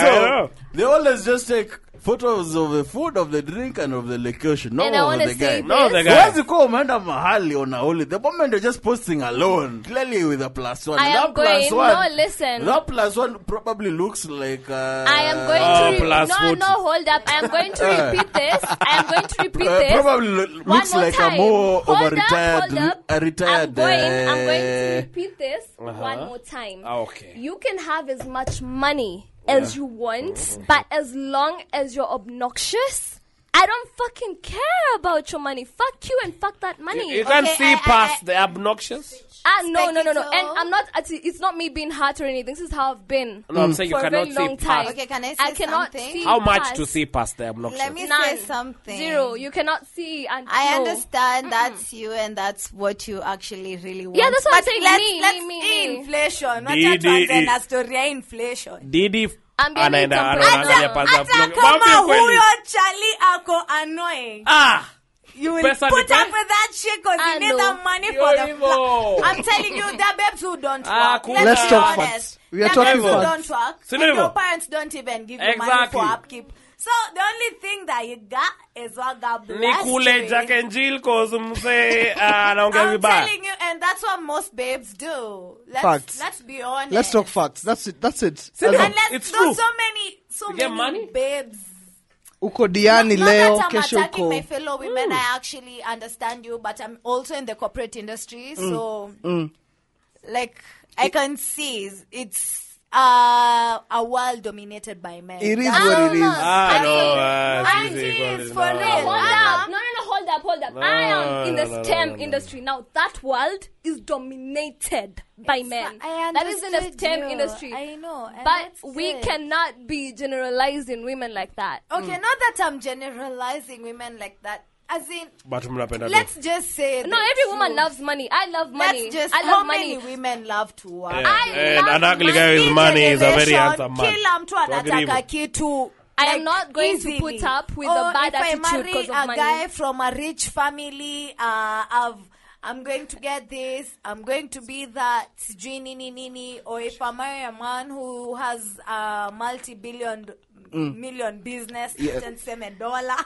know. They always just take photos of the food, of the drink, and of the location. No, And I wanna the say guy. No, the guy. Where's the call, Amanda Mahali on a holiday? The moment they're just posting alone, clearly with a +1. I am That +1, going. No, listen. That +1 probably looks like. I am going to plus no, 40. no, hold up. I am going to repeat this. I am going to repeat this. Probably One looks more like time. a more Hold of a up, retired, hold up. a retired. I'm going to repeat this one more time. Okay. You can have as much money as you want, but as long as you're obnoxious, I don't fucking care about your money. Fuck you and fuck that money. You can't Okay, see past the obnoxious. No. And Spectacle. I'm not. It's not me being hurt or anything. This is how I've been. No, I'm saying you for a cannot very see long time. past. Okay, can I say I cannot something? see How much past. to see past the obnoxious? Let me None. say something. 0. You cannot see. And I no. understand that's you and that's what you actually really want. Yeah, that's what I'm But saying. Let's Me. inflation. Didi- Wacha tuanze na story ya inflation. Didi Ambia anaenda ni anaangalia compressor. pasa Hata vlog. kama Mwambie kweli. huyo chali ako annoying. You will Pesa ni put pe- up with that shit because I you need know. the money Yo, for the Ivo. flat. I'm telling you, there are babes who don't work. cool. Let's be talk honest. facts. We are There are talking babes who facts. don't work. So And Ivo. your parents don't even give you money Exactly. for upkeep. So the only thing that you got is what God Ni blessed you kule with. Jack and Jill cause mse anaongea I'm vibaya. telling you, and that's what most babes do. Facts. Let's be honest. Let's talk facts. That's it. That's it. Sit And down. let's, It's there's true. so You get many money? babes. Uko Diani Not leo, that I'm kesho attacking my uko. fellow women. I actually understand you, but I'm also in the corporate industry, so like I can see it's a world dominated by men. It is That's what it is. It's easy, it is equal, for no. real. Hold up. No, hold up. I am in the no, STEM no. industry. Now, that world is dominated by men. I That is in the understood STEM you. industry. I know, and But that's we it. cannot be generalizing women like that. Okay, not that I'm generalizing women like that. As in, But mnapenda tu. let's just say No, the every woman truth. loves money. I love money. Let's just I how love many money. women love to work. Yeah. I And love an ugly money. guy with Hii money is a very generation, handsome man. kila mtu anataka Tuagrivu. kitu. I am like, not going easily. to put up with Oh, the bad if attitude I marry because of a money. guy from a rich family, I'm going to get this, I'm going to be that, sijui nini nini. Or if I marry a man who has a multi-billion million business, tuseme dollar.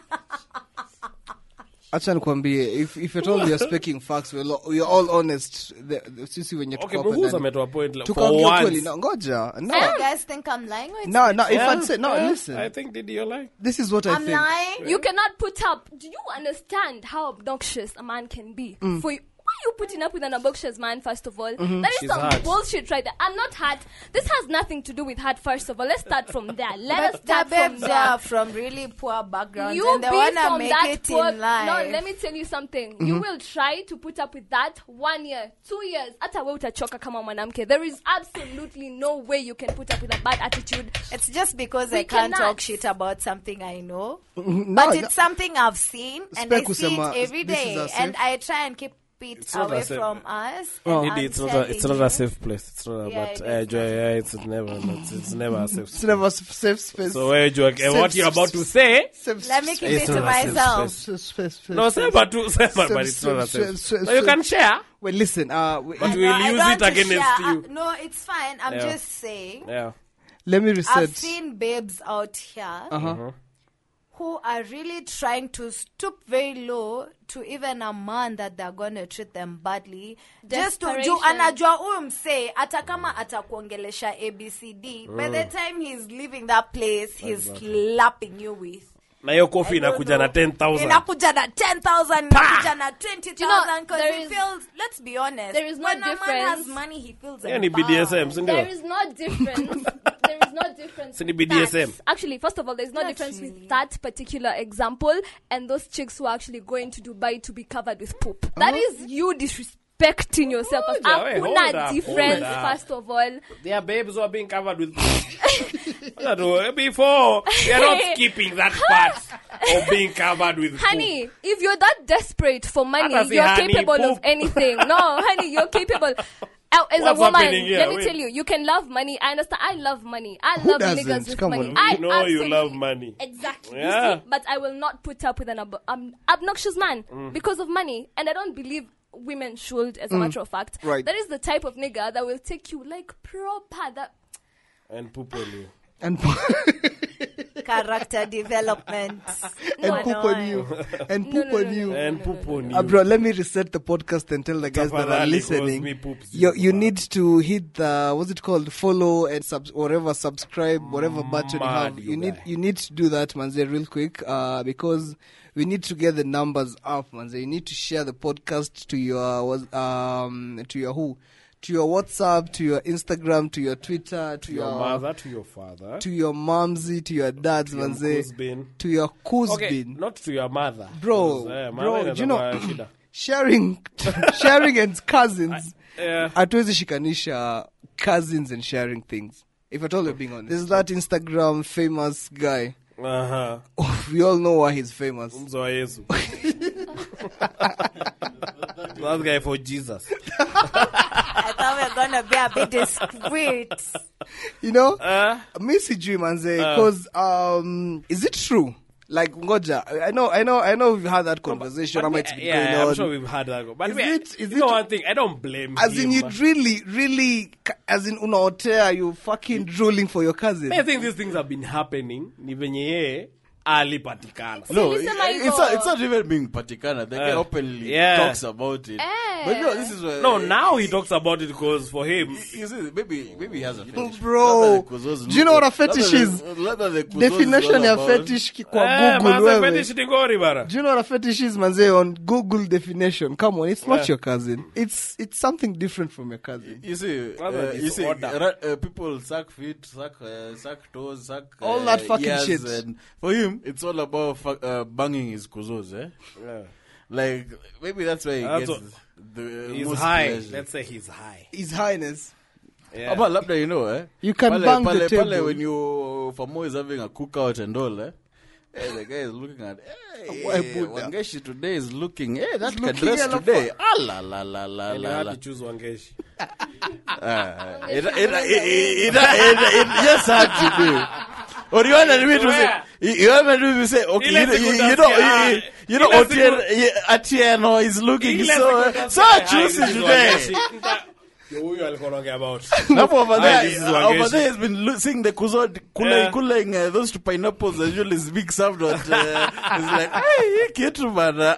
Acha nikwambie, if at all we are speaking facts, we're all honest. Sisi wenye Okay, tuko hapa Muhuza ndani. ametoa point like, for Tukaongea ukweli. once. No, ngoja. You No. guys think I'm lying? Or it's No, if Yeah, I'd say, no, yeah. listen. I think Didi, you're lying. This is what I I'm think. lying? You cannot put up. Do you understand how obnoxious a man can be? For you, why are you putting up with an obnoxious man? First of all, that is She's some hurt. bullshit right there. I'm not hurt. This has nothing to do with hurt. First of all, let's start from there. Let us But the start from babes there. are from really poor backgrounds You and they be want to from make that it poor. in life. No, let me tell you something. You will try to put up with that 1 year, 2 years. Hata wewe utachoka kama mwanamke. There is absolutely no way you can put up with a bad attitude. It's just because We I can't cannot. talk shit about something I know. No, But it's something I've seen and I Speku see sema, it every this is day. a safe- And I try and keep it It's not away a safe- from us. Oh. And Didi, I'm it's not telling a you. safe place. It's not. Yeah, But it is Joy, yeah, it's never a safe. It's never a safe space. So where Joy, and what you're about to say? Safe Let me keep It's it to not a safe myself. space. No, say but it's not a safe. Safe- No, you can share. Wait, listen. But No, we'll I use don't it to against share. you. No, it's fine. I'm Yeah. just saying. Yeah. let me I've research. seen babes out here Uh-huh. who are really trying to stoop very low to even a man that they're going to treat them badly. Just to Desperation. anajua huyu msee hata kama atakuongelesha ABCD, by the time he's leaving that place, he's slapping you with. Na hiyo kofi I don't inakuja na know. 10,000. Inakuja na 10,000, inakuja na 20,000 You know, because there he is- feels, let's be honest, there is no when a man difference. has money, he feels Hiyo ni empowered. BDSM, si ndio? There is no difference. There is no difference. Sini with BDSM. that. Actually, first of all, there's no Not difference really. with that particular example and those chicks who are actually going to Dubai to be covered with poop. That is you disrespecting yourself. Hold up, wait, hold Hakuna up, difference, hold up. first of all. There are babes who are being covered with. Before, we are not skipping that part of being covered with. Honey, if you're that desperate for money, Hata si you're honey, capable poop. of anything. No, honey, you're capable. As a What's woman, happening here? let me Wait. tell you, you can love money. I understand. I love money. I Who love doesn't? niggas with Come money. on. I You know you absolutely- love money. Exactly. Yeah. You see? But I will not put up with an obnoxious man because of money. And I don't believe women should, as a matter of fact. Right. That is the type of nigga that will take you like proper. That And poop on you. And Character development. and poop on you. And poop on you. And poop on you. Bro, let me reset the podcast and tell the guys that are Tafadhali, listening. cause me poops You you. need to hit the what's it called? Follow and subscribe, whatever button you have. Mad, You need guy. you need to do that, manze, real quick. Because we need to get the numbers up, manze. You need to share the podcast to your who? To your WhatsApp, to your Instagram, to your Twitter, to Your mother to your father. to your momsy, to your dads, your manze, husband. to your Okay, cousin. not to your mother. Bro, Mother bro, do you know inakuwa shida. sharing and cousins. Yeah. Hatuwezi shikanisha cousins and sharing things. If at all you're being honest. There's that Instagram famous guy. Uh-huh. We all know why he's famous. Mzo wa Yesu. That guy for Jesus. I thought we were gonna be a bit discreet. You know? Mi sijui manze, because is it true? Like ngoja, I know we've had that conversation. But It's been yeah, going on. I'm sure we've had that. But Is wait, it- you is know it- one thing, I don't blame As him. in, you really, as in unaotea, you fucking drooling for your cousin. I think these things have been happening. Ni venye yeye alipatikana. No, Nilisema it's not even being patikana. The guy openly yeah. talks about it. But you know, this is where No, now he talks about it because for him, you see, maybe he has a fetish. Bro, Not that the Kuzos do you know what a look- not fetish that is? the- not that the Kuzos Definition is ya all about- fetish kwa manze Google wewe. fetish ni ngori bara. Do you know what a fetish is, manze? On Google definition, come on, it's not your cousin. It's something different from your cousin. You see, Rather disorder. people suck feet, suck toes, suck All that fucking ears, shit. And for him, it's all about banging his kuzos, eh? Yeah. Like maybe that's why he That's gets what- the He's most high. pleasure. Let's say he's high. His Highness. Yeah. About labda, you know, eh? You can bang the table. When you Famo is having a cookout and all, eh? Hey, the guy is looking at, Why hey, Buddha? Wangeshi today is looking, hey, that can looking dress hella today. Ah, la la la la And you la had la. to choose Wangeshi. It just had to do. Or you want me to say? You want me to say? Okay, you know, Otieno is looking so juicy today. Huyu alikuwa anaongea about. Napo over This is there Wangeshi. has been seeing the kuzo Yeah. cooling those two pineapples that usually is big served. It's like, hey, kitu bana,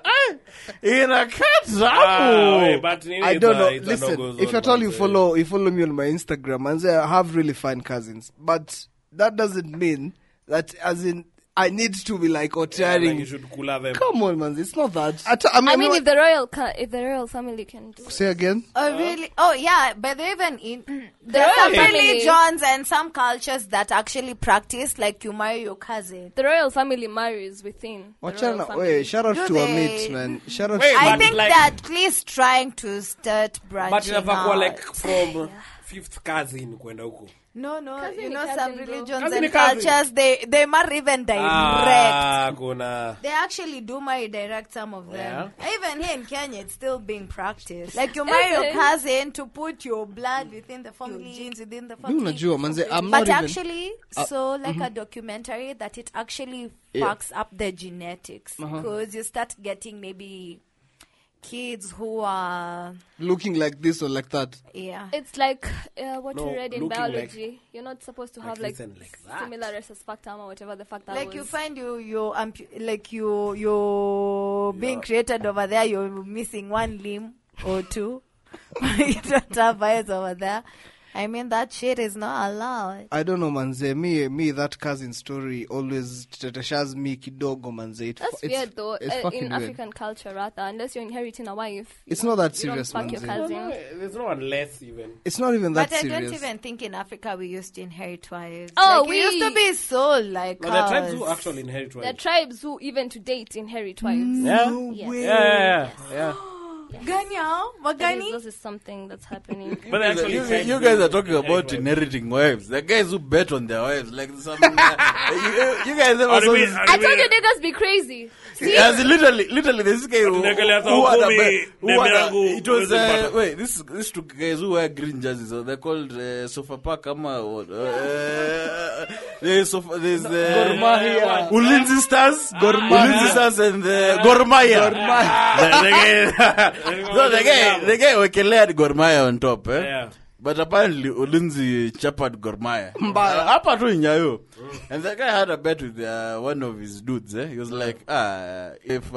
Wait, but nini I don't know. it's a Listen, no-go if zone, at all you manze. follow me on my Instagram, and I have really fine cousins, but that doesn't mean that, as in, I need to be like Yeah, otearing. like you should cooler them. Come on, man, it's not that. I mean, if the royal family can do it. say again. Oh, really? Oh, yeah. But they even in there royal are some family- religions and some cultures that actually practice like you marry your cousin. The royal family marries within. the royal Wachana, family. wait, shout out Do to our they- mates, man. Shout out Wait, to I But think like- they're at least trying to start But branching inafaa kuwa out. like from fifth cousin kwenda huko. No, Cousin you ni know cousin, some bro. religions Cousin and ni cousin. cultures, they marry even direct. Kuna. They actually do marry direct, some of them. Yeah. Even here in Kenya, it's still being practiced. Like you marry your cousin to put your blood within the family, genes within the Mi family. unajua, manze, I'm But not even... actually, like a documentary that it actually fucks up the genetics. Because you start getting maybe kids who are, looking like this or like that. yeah. It's like what No, you read in looking biology. You're not supposed to have like listen, like that. similar rhesus factor or whatever the factor Like was. you find you're being created over there, you're missing one limb or two. You don't have eyes over there. I mean, that shit is not allowed. I don't know, manze. Me, that cousin story always teteshas me kidogo, manze. That's weird though. It's fucking In weird. African culture, rather, unless you're inheriting a wife, It's not that you don't serious, fuck your manze. cousin. There's no one less even. It's not even that But I serious. don't even think in Africa we used to inherit wives. Oh, like, we used to be so like No, there are tribes who us. actually inherit There are wives. tribes who even to date inherit wives. Yeah? Yes. Yeah. Ganya, Magani. This is something that's happening. But actually, You guys are talking about inheriting wives. The guys who bet on their wives, like some. you guys ever saw this? I told you niggas be crazy. See? As in literally, this guy who had a bet. It was wait, this two guys who wear green jerseys. So they're called Sofa Park. There's Gor Mahia. Ulinzi Stars, Ulinzi Stars, and Gor Mahia. So the guy wekelea Gor Mahia on top. Yeah. But apparently, Ulinzi chapped Gor Mahia. Hapa tu Nyayo. And the guy had a bet with one of his dudes. He was like, if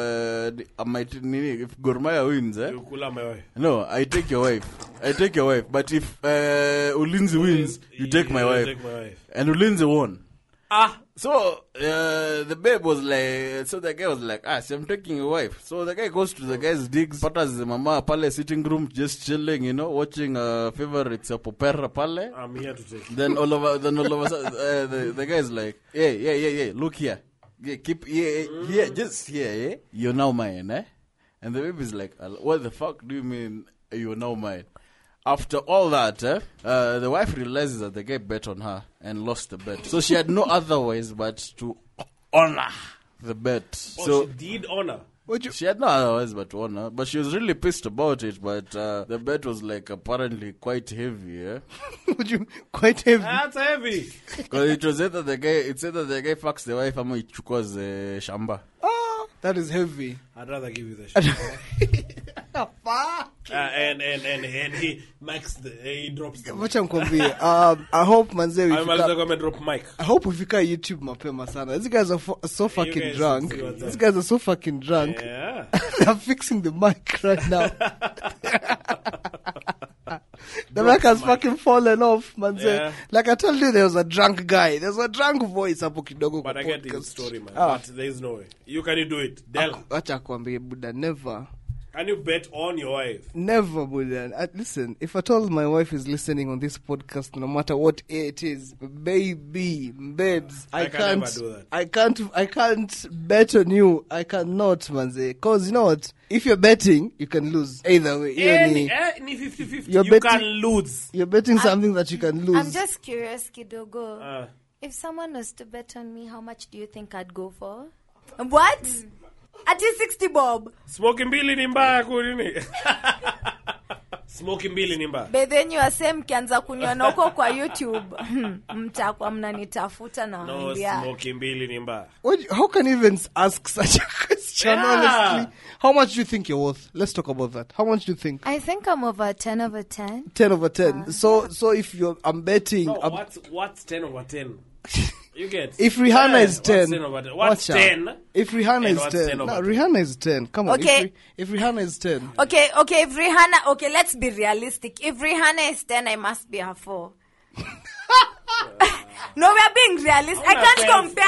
Gor Mahia wins, no, I take your wife. But if Ulinzi wins, you take my wife. And Ulinzi won. So the babe was like, so the guy was like, so I'm taking your wife. So the guy goes to the guy's digs, patas the mama pale sitting room, just chilling, watching favorites of Popera pale. I'm here to take. Then all of a sudden, the guy's like, yeah, look here, keep here, just here, yeah. You're now mine, eh? And the baby's like, what the fuck do you mean you're now mine? After all that, the wife realizes that the guy bet on her and lost the bet. So she had no other ways but to honor the bet. So she did honor. She had no other ways but to honor. But she was really pissed about it. But the bet was like apparently quite heavy. Yeah? Quite heavy? That's heavy. Because it was either the guy fucks the wife or he chukwas shamba. Oh, that is heavy. I'd rather give you the shit. And he makes he drops the Wacha mkwambie. I hope manze drop mic. I hope ufika YouTube mapema sana. These guys are so fucking drunk. These guys are so fucking drunk. Yeah. They're fixing the mic right now. The mic has fucking fallen off, manze. Yeah. Like I told you, there was a drunk guy. There's a drunk voice hapo kidogo. But I get the story, man. But there is no way. You can do it. Del. Wacha kwambie Buddha, never. Can you bet on your wife? Never, Buddha. Listen, if at all my wife is listening on this podcast, no matter what it is, babes, I can can't never do that. I can't bet on you. I cannot, manze. Cause you know what? If you're betting, you can lose. Either way. Any 50-50, You're you betting- can lose. You're betting something that you can lose. I'm just curious, Kidogo. If someone was to bet on me, how much do you think I'd go for? What? At 60 bob. Smoking mbili ni mbaya kunini? Smoking mbili ni mbaya. But then you are saying mkianza kuniona huko kwa YouTube, mtakuwa mnanitafuta na No, waambia. smoking mbili ni mbaya. How can you even ask such a question, honestly? How much do you think you're worth? Let's talk about that. How much do you think? I think I'm over 10 over 10. 10 over 10. So if I'm betting... No, what's 10 over 10? You get. If Rihanna is 10, What's 10 over 10? What's watch out. 10? If Rihanna And is what's 10, 10 over no, 10? Rihanna is 10. Come on. Okay. If Rihanna is 10, Okay, if Rihanna, let's be realistic. If Rihanna is 10, I must be a 4. No, we are being realistic. I can't compare.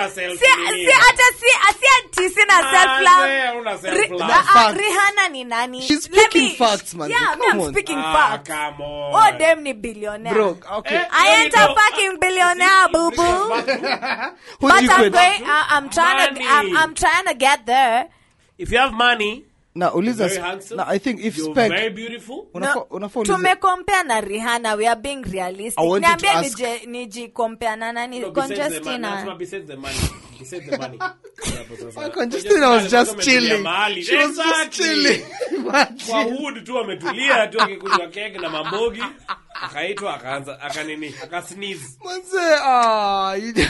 Self-love. Rihanna ni nani? She's speaking facts, man. Yeah, Come I'm on. speaking facts. Come on. Oh, damn ni billionaire. bro. Okay. I ain't a fucking billionaire, boo boo. Who But do you I'm quit? going. I'm trying to get there. If you have money, Now, Uliza, very handsome. now I think if you're spec, very beautiful. unafaa Uliza- Tumecompare na Rihanna. We are being realistic. I want you to Niambie ask- niji-compare na nani? No, besides the money. Congestina. Besides the money. Besides the money. Congestina was just chilling. She was just Exactly. chilling. Kwa hood tu ametulia tu akikunywa keki na mambogi. Akaitwa akaanza akanini akasneeze. Manze,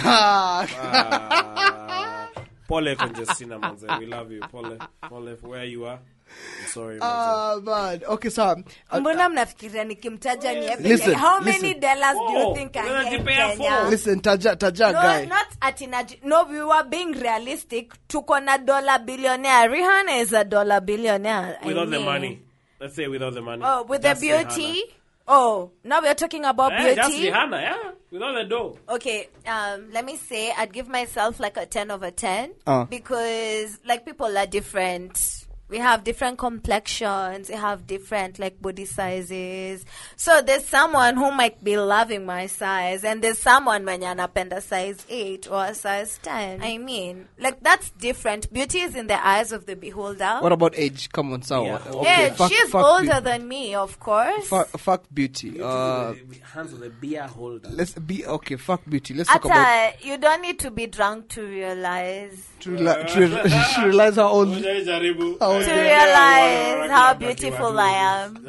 Pole Congestina manze, we love you. Pole for where you are. I'm sorry manze. man. Okay, so Mbona mnafikiria nikimtaja ni epic? Listen, How many listen. dollars do you Oh, think I unajipea get Kenya? four. listen, taja No, guy. not atinaji. No, we were being realistic. Tuko na dollar billionaire. Rihanna is a dollar billionaire. Without the money. Let's say without the money. Oh, with Just the beauty. Rihanna. Oh, now we're talking about Just beauty. Rihanna, yeah. Without the dough. Okay, let me say I'd give myself like a 10 over 10 because like people are different. We have different complexions. We have different like body sizes. So there's someone who might be loving my size, and there's someone when you're anapenda size 8 or a size 10. I mean, like that's different. Beauty is in the eyes of the beholder. What about age? Come on, so Yeah. Yeah, fuck- she's fuck older beauty. than me, of course. Fuck beauty. Hands of the beer holder. Let's be okay. Fuck beauty. Let's talk about Ata, you don't need to be drunk to realize. to realize how old. To realize how beautiful I am.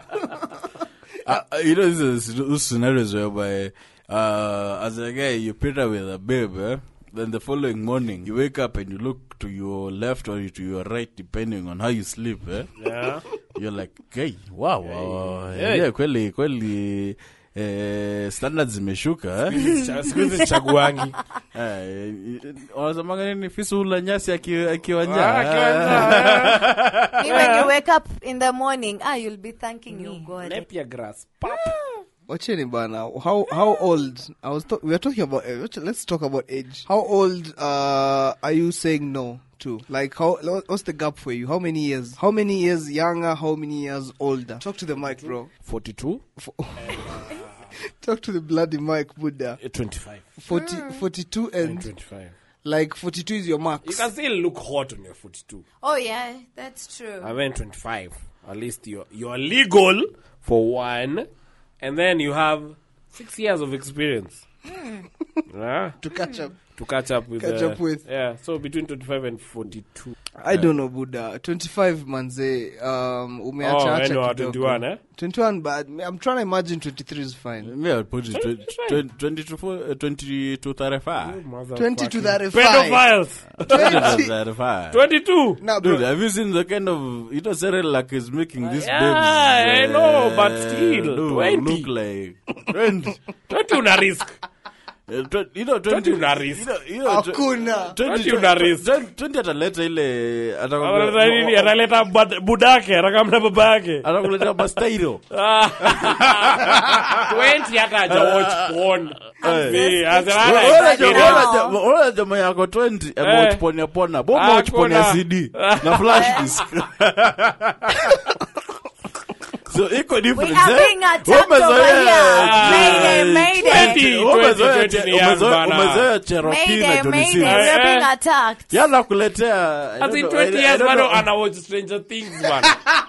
This is those scenarios whereby as a guy you pair up with a babe, then the following morning you wake up and you look to your left or to your right depending on how you sleep. Yeah. you're like, hey, wow. Yeah, kweli standards zimeshuka siku hizi chaguangi. Wanasemaga nini, fisi hula nyasi akiwa When you wake up in the morning, you'll be thanking your God. Napier grass. Pop. Wacheni bana, how old? We were talking about. Let's talk about age. How old are you saying no to? Like, what's the gap for you? How many years? How many years younger? How many years older? Talk to the mic, bro. 42. Talk to the bloody mic, Buddha. 25. 42 and 25. Like 42 is your max. You can still look hot on your 42. Oh yeah, that's true. I went 25. At least you're legal for one, and then you have 6 years of experience. Yeah? To catch up. To catch up with. Yeah, so between 25 and 42. I don't know, Buddha. 25 manze. Umeacha I know, kidogo. 21, eh? 21, but I'm trying to imagine 23 is fine. Yeah, I'll put it 20 to 35. 20 to 35. Pedophiles. 20 to 35. 22. Nah, bro. Dude, have you seen the kind of, Cyril like is making these Yeah, babes? I know, but still, 20. Look like 20. 20 una risk. 20 una risk. Hakuna. 20 una risk. 20 ataleta ile Analeta budake, anakamna babake. anakuleta bastairo. 20 hata haja watch porn. Ona jamaa yako 20 watch porn ya pona. Bomba watch porn ya CD na flash disk. So iko difference. We are being attacked over here. Mayday. Umezoea Cherokee na Johnny Sins. We are being attacked. Yana kuletea I think 20 years bado ana watch Stranger Things man.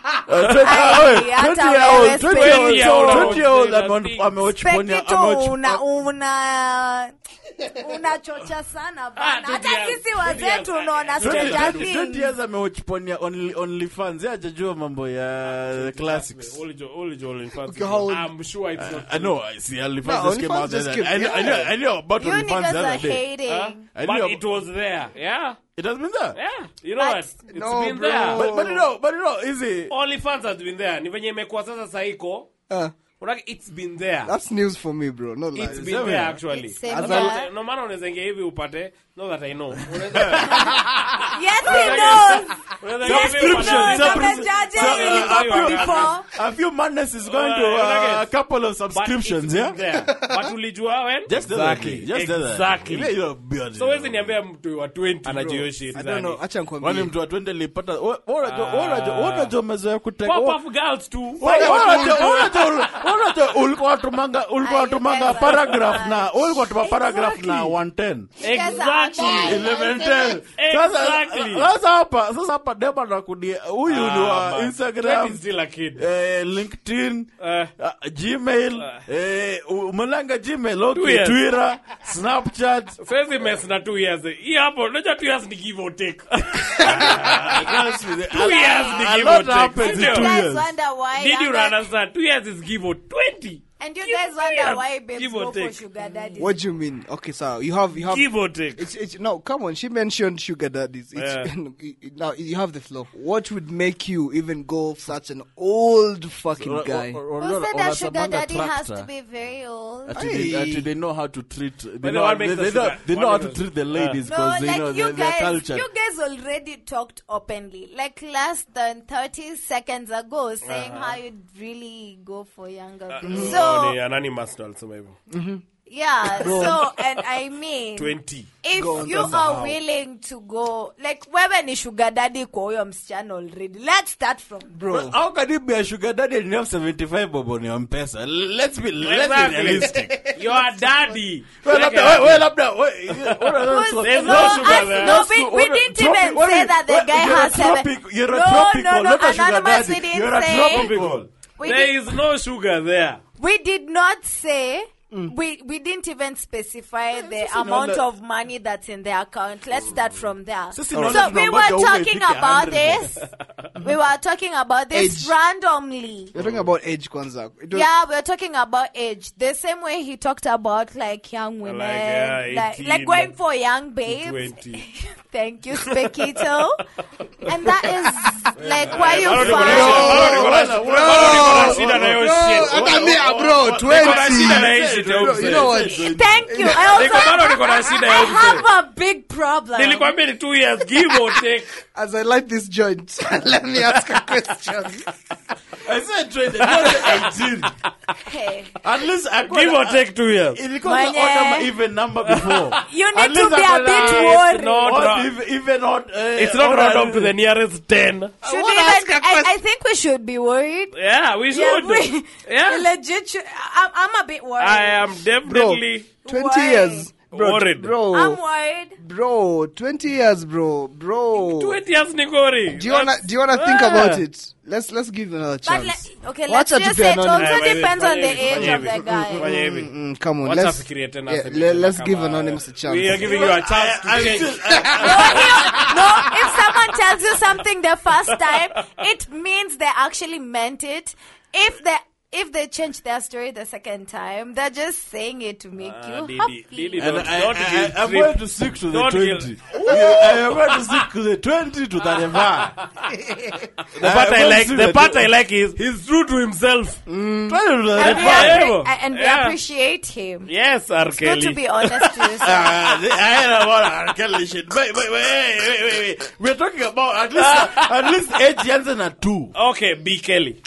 20-year-old amewatch porn ya unachocha sana bana. Hata sisi wazee tunaona Stranger Things. 20 years amewatch porn ya OnlyFans. Hajajua mambo ya classics. I'm sure it's not. I know. See, OnlyFans just came out. I knew about You OnlyFans the niggas are other day. hating. But it was there. Yeah. It has been there. Yeah. You know what? It's been bro. there. But you know, is it? OnlyFans has been there. Ni venye imekuwa sasa saiko. It's been there. That's news for me, bro. Not like It's been there actually. It's been there. No matter unaweza ingia hivi upate. Not that I know. Yes, he knows. A few madness is going to a couple of subscriptions, yeah? But ulijua when? Exactly. So wezi niambia mtu wa 20 anajua shit. I don't know. Acha nikwambie. Wani mtu wa 20 alipata unajua umezoea kuteka. Pop of girls too. Unajua ulikuwa tumanga paragraph na 110. Exactly. 11:10. Exactly. Sasa hapa dema na kudia huyu ni wa Instagram, is still a kid. LinkedIn, Gmail, umelanga Gmail, Okay, Twitter, Snapchat. Sasa mess na 2 years. Hii hapo unajua 2 years ni give or take. 2 years ni give or take. And you guys wonder why. Did you understand? 2 years is give or 20. And you guys wonder why babes Give or go for take. sugar daddies. What do you mean? Okay, so you have Give or take. it's no, come on. She mentioned sugar daddies. Now you have the floor. What would make you even go for such an old fucking guy? Who said that sugar daddy has to be very old? Actually, they know how to treat. They the one makes the sugar- know how one to makes- treat the ladies No, because they like know you their guys, culture. you guys already talked openly, like less than 30 seconds ago, saying how you'd really go for younger people. So ni anonymous ndo alisema hivyo. yeah, so and I mean, 20. if you are willing to go, like wewe ni sugar daddy kwa huyo msichana already, let's start from Bro, How can you be a sugar daddy and you have 75 bob on your M-Pesa? Let's be Exactly. realistic. Your daddy. Well, There's no sugar there. No, we didn't even say that the guy has seven. You're a No, tropical, no, not a sugar Anonymous, we daddy. didn't You're a say. tropical. We There did- is no sugar there. We did not say we didn't even specify the amount of money that's in the account. Let's start from there. So we were talking about this. We were talking about this randomly. We're talking about age, Kwanzaa. Yeah, we're talking about age. The same way he talked about like young women, like going for young babes. Thank you, Spekito. And that is like why you find. Bro, 20. Bro, you know what? Thank you. I have a big problem. 2 years, give or take. As I light this joint, let me ask a question. I said 20, not 18. Hey. At least I give or take 2 years. It becomes an even number before. You need to be a bit worried. It's not random to the nearest 10. I think we should be worried. Yeah, we should. Legit. I'm a bit worried. I am definitely 20 years. Worried. Bro. I'm worried. Bro, 20 years, bro. 20 years, Nigori. Do you wanna think about it? Let's give another chance. Let's just say it also depends on the age of the guy. Come on, let's give Anonymous a chance. We are giving you a chance to change. No, if someone tells you something the first time, it means they actually meant it. If they change their story the second time, they're just saying it to make you happy. I'm going to stick to the 20. I'm going to stick to the 20 to 35. The part I like is he's true to himself. And we appreciate him. Yes, R. It's good to be honest to yourself. I don't want R. Kelly shit. Wait. We're talking about at least 8 Jansen and 2. Okay, B. Kelly.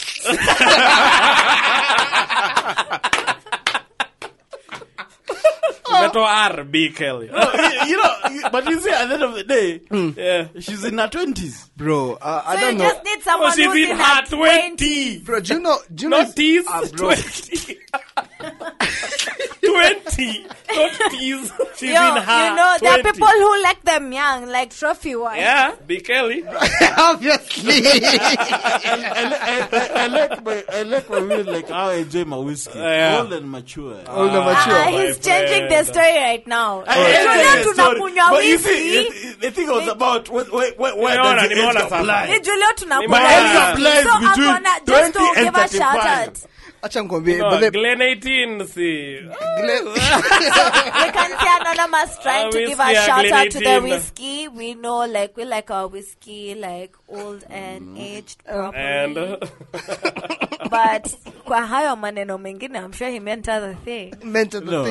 R. B. Kelly. But you see, at the end of the day, she's in her 20s. Bro, I so don't know. You just need someone she's who's in her 20s. Bro, do you know? Not tees, bro. 20. 20. Not tees. She's in her 20. There are people who like them young, like trophy wife. Yeah, B. Kelly. Obviously. I like my way, like how I enjoy my whiskey. Old and mature. He's changing the story right now. But you see, the thing was about where does the age apply? Age applies between 20 and 35. Glen 18, see. We can see Anonymous trying to give a shout out to the whiskey. We know, we like our whiskey, old and aged properly. But kwa hayo maneno mengine, I'm sure he meant other thing. But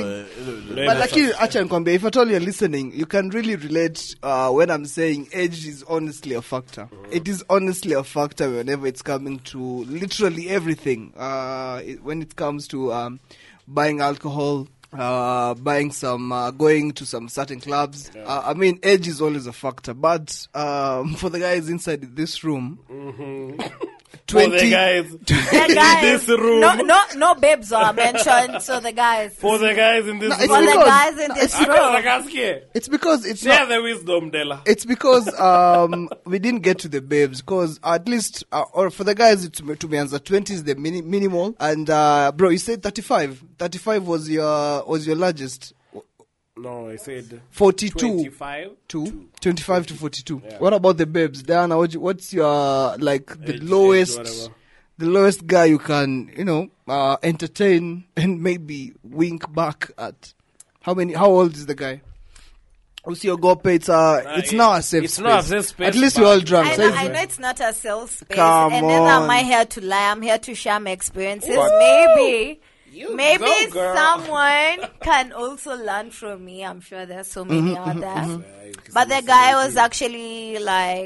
if at all you're listening, you can really relate when I'm saying age is honestly a factor. It is honestly a factor whenever it's coming to literally everything. When it comes to buying alcohol, buying some, going to some certain clubs. I mean, age is always a factor. But for the guys inside this room, 20 for the guys in this room. No babes are mentioned, so the guys. For the guys in this room. For the guys in this room. It's because it's share the wisdom, Della. It's because we didn't get to the babes, because at least, or for the guys, to be answer, 20 is the minimal. And bro, you said 35. 35 was your largest. No, I said 42. 25 to 42. Yeah. What about the babes? Diana, what's your, the lowest guy you can, entertain and maybe wink back at? How old is the guy? What's your go pay? It's now a safe space. Not a safe space. At least we're all drunk. I know it's not a safe space. Come and neither am I here to lie. I'm here to share my experiences. Maybe someone can also learn from me. I'm sure there's so many out there. But the guy was actually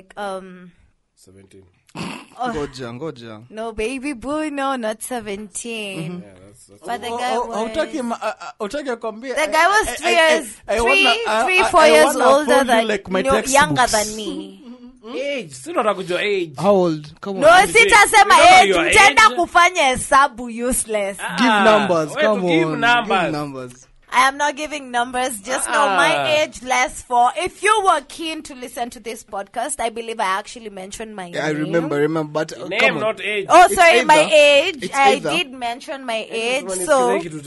17. Ngoja. No, baby boy, no, not 17. Yeah, that's but the guy was... The guy was 4 years older than... younger than me. Age, sina nakujua age. How old? Come on. No, sitasema age. Mtenda kufanya hesabu useless. Give numbers. Come on. Give numbers. I am not giving numbers. Just know my age, less 4. If you were keen to listen to this podcast, I believe I actually mentioned my name. I remember. But name, not age. Oh, sorry, my age. I did mention my age. So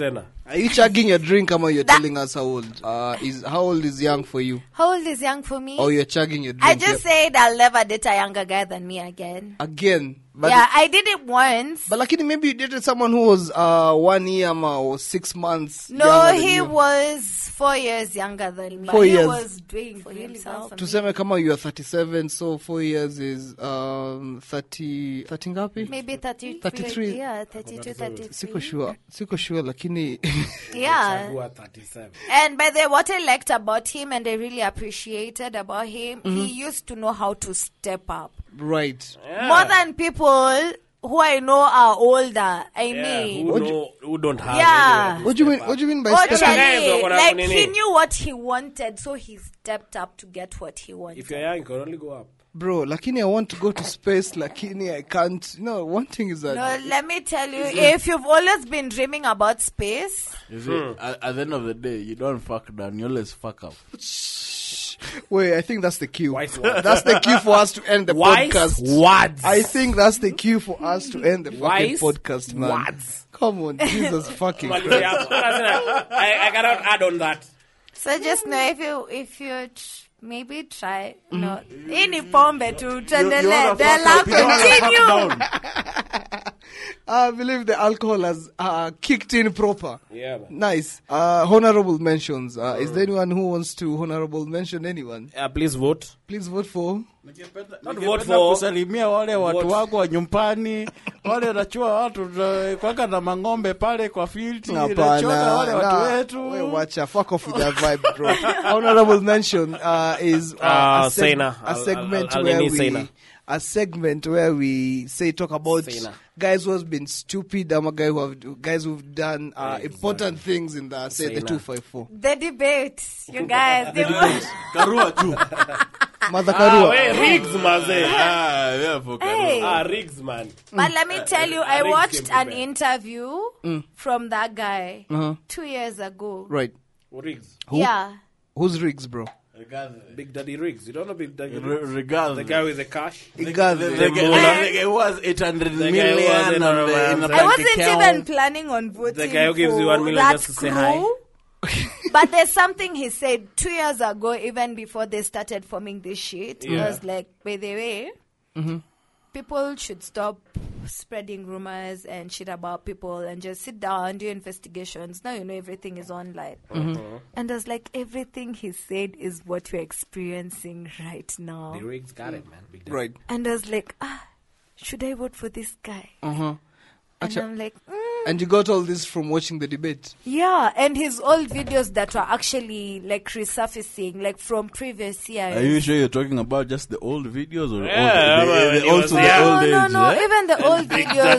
Are you chugging your drink, or you're telling us how old? How old is young for you? How old is young for me? Or you're chugging your drink? I just said I'll never date a younger guy than me again. But yeah, I did it once. But luckily, maybe you dated someone who was 1 year or 6 months. No, he was 4 years younger than me. 4 years. He was doing for himself. Tuseme kama you are 37, so 4 years is 30 ngapi? Maybe 33. Yeah, 32, 33. Siko sure, lakini... Yeah. And by the way, what I liked about him and I really appreciated about him, he used to know how to step up. Right. Yeah. More than people who I know are older. I mean, who don't have. Yeah. Any What do you mean by Actually, stepping? like he knew what he wanted, so he stepped up to get what he wanted. If you're young, you can only go up. Bro, lakini I want to go to space, lakini I can't. No, one thing is that... No, let me tell you, if you've always been dreaming about space... You see, at the end of the day, you don't fuck down, you always fuck up. Wait, I think that's the cue. Wise words. That's the cue for us to end the podcast. Words. I think that's the cue for us to end the fucking Wise podcast, man. words. Come on, Jesus fucking I Christ. cannot add on that. So just know if you maybe try. No, ini pombe tu tuendelee. The love continue. I believe the alcohol has kicked in proper. Yeah, man. Nice. Honorable mentions. Is there anyone who wants to honorable mention anyone? Please vote. Please vote for. Not vote for. Kusalimia wale watu wako wa nyumpani, wale wanachua watu kwaka na mang'ombe pale kwa field, wanachona wale watu wetu. Wait, watch out. Fuck off with that vibe, bro. Honorable mention is a segment where we talk about guys who has been stupid, guys who've done important things in the 254. The debate, you guys. Karua tu. Mother Karua. Riggs, maze. Yeah, for Karua. Riggs, man. But let me tell you, I watched an interview from that guy 2 years ago. Right. Riggs. Who? Yeah. Who's Riggs, bro? Big Daddy Riggs. You don't know Big Daddy Riggs? Regardless. The guy with the cash? The guy was 800 million. I wasn't even planning on voting The guy who gives you 1 million that just to say hi. But there's something he said 2 years ago, even before they started forming this shit. He was like, by the way, people should stop spreading rumors and shit about people and just sit down, do investigations. Now you know everything is online. And I was like, everything he said is what we're experiencing right now. The Riggs got it, man. Big Daddy. Right. And I was like, should I vote for this guy? And I'm like, And you got all this from watching the debate? yeah, and his old videos that were actually like resurfacing, like from previous years. Are you sure you're talking about just the old videos or Yeah, man, also he was- the old age? No, eh? even the old videos.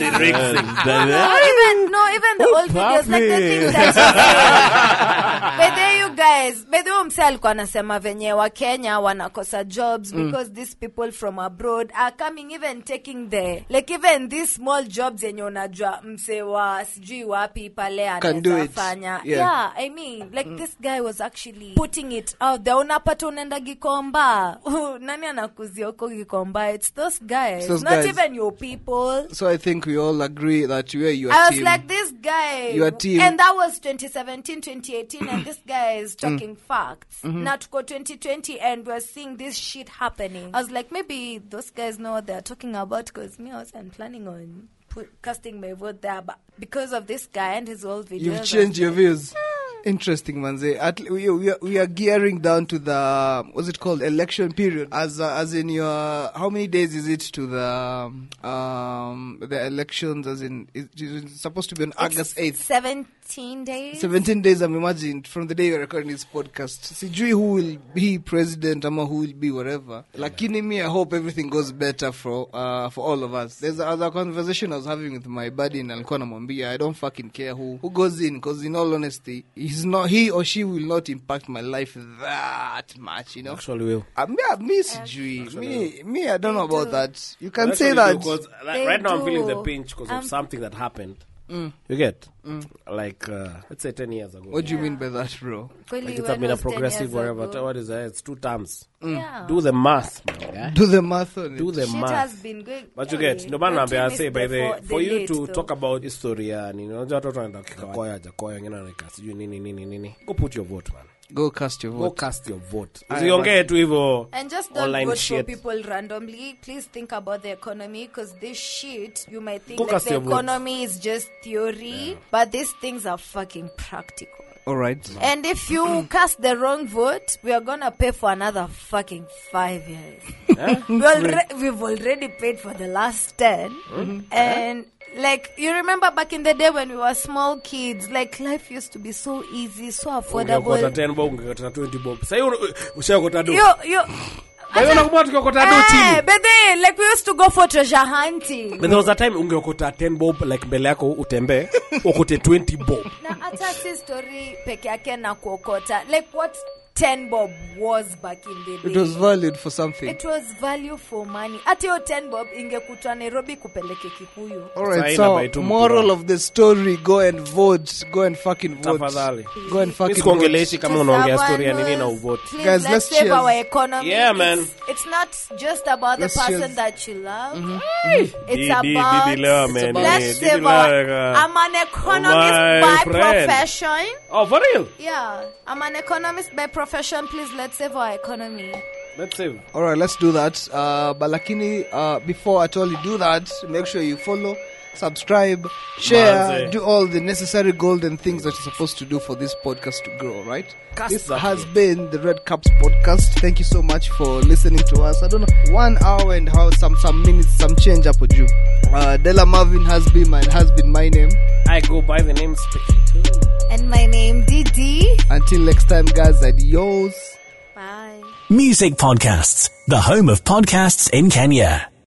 Even the old videos, like the things that but there you guys, by the way, mse alikuwa anasema venye wa Kenya wanakosa jobs because these people from abroad are coming, even taking even these small jobs yenye unajua mse wa sijui wapi pale Can do anaweza it. fanya. Yeah. Yeah, I mean, this guy was actually putting it out there. Unapata unaenda Gikomba. Nani anakuzia huko Gikomba? It's those guys. Those Not guys. even your people. So I think we all agree that you are your I was team. like, this guy. Your team. And that was 2017, 2018, and this guy is talking facts. Now to go 2020, and we're seeing this shit happening. I was like, maybe those guys know what they're talking about, because me, I wasn't planning on casting my vote there, but because of this guy and his old videos. You've changed your views. Interesting, Manze. We are gearing down to the, what's it called, election period. As in your, how many days is it to the elections? As in, it's supposed to be on August 8th. 17 days. 17 days, I'm imagining, from the day you're recording this podcast. Sijui who will be president, ama who will be whatever. Lakini me, I hope everything goes better for all of us. There's another conversation I was having with my buddy in Alikuwa namwambia, I don't fucking care who goes in, because in all honesty, he or she will not impact my life that much, you know. Actually will. Me, sijui. Me, I don't know about that. You can Actually say that. do, 'cause They right now I'm feeling do. the pinch because of something that happened. You get? Like, let's say 10 years ago. What do you mean by that, bro? Like it's been a progressive whatever. What is that? It's 2 terms. Yeah. Do the math, my guy. Do the math on it. Do the Shit math. has been going. But you get, no man, I say, by the for you late, to though. talk about history, and you know, go put your vote, man. Go cast your Go vote. cast your vote. Usiongee tu hivyo And just don't online vote shit. for people randomly. Please think about the economy, because this shit, you might think Go like cast the your vote. economy is just theory, but these things are fucking practical. All right. And if you cast the wrong vote, we are gonna pay for another fucking 5 years. We've already paid for the last 10. And like, you remember back in the day when we were small kids, like life used to be so easy, so Ungekota affordable. 10 bob, ungekota 20 bob. Sasa hiyo ushakota do. You Wewe unakumbuka tukikota do chini. but then, like we used to go for treasure hunting. But there was a time ungekota 10 bob like mbele yako utembe, ukote 20 bob. Na hata si story peke yake na kuokota. Like what 10 bob was back in the day. It was valued for something. It was value for money. Hata hiyo 10 bob ingekutwa Nairobi kupeleke Kikuyu. All right, Saina so by two moral mkura. of the story, go and vote. Go and fucking vote. Tafadhali. Go and fucking vote. Sikuongeleshi kama unaongea story ya nini na Please, uvote. Guys, let's let's save cheers. our economy. Yeah, man. It's not just about Let's the person cheers. that you love. It's Didi about... leo, man. Let's Didi save our... leo. I'm an economist my by friend. profession. Oh, for real? Yeah, I'm an economist by profession. Please, let's save our economy. Let's save. All right, let's do that. Balakini, before at all you do that, make sure you follow, subscribe, share, Manze. do all the necessary golden things that you're supposed to do for this podcast to grow, right? Cast This that has way. been the Red Caps podcast. Thank you so much for listening to us. I don't know, 1 hour and how some minutes, some change up with you. Della Marvin has been my name. I go by the name Spekito. And my name, Didi. Until next time, guys, adios. Bye. Music Podcasts, the home of podcasts in Kenya.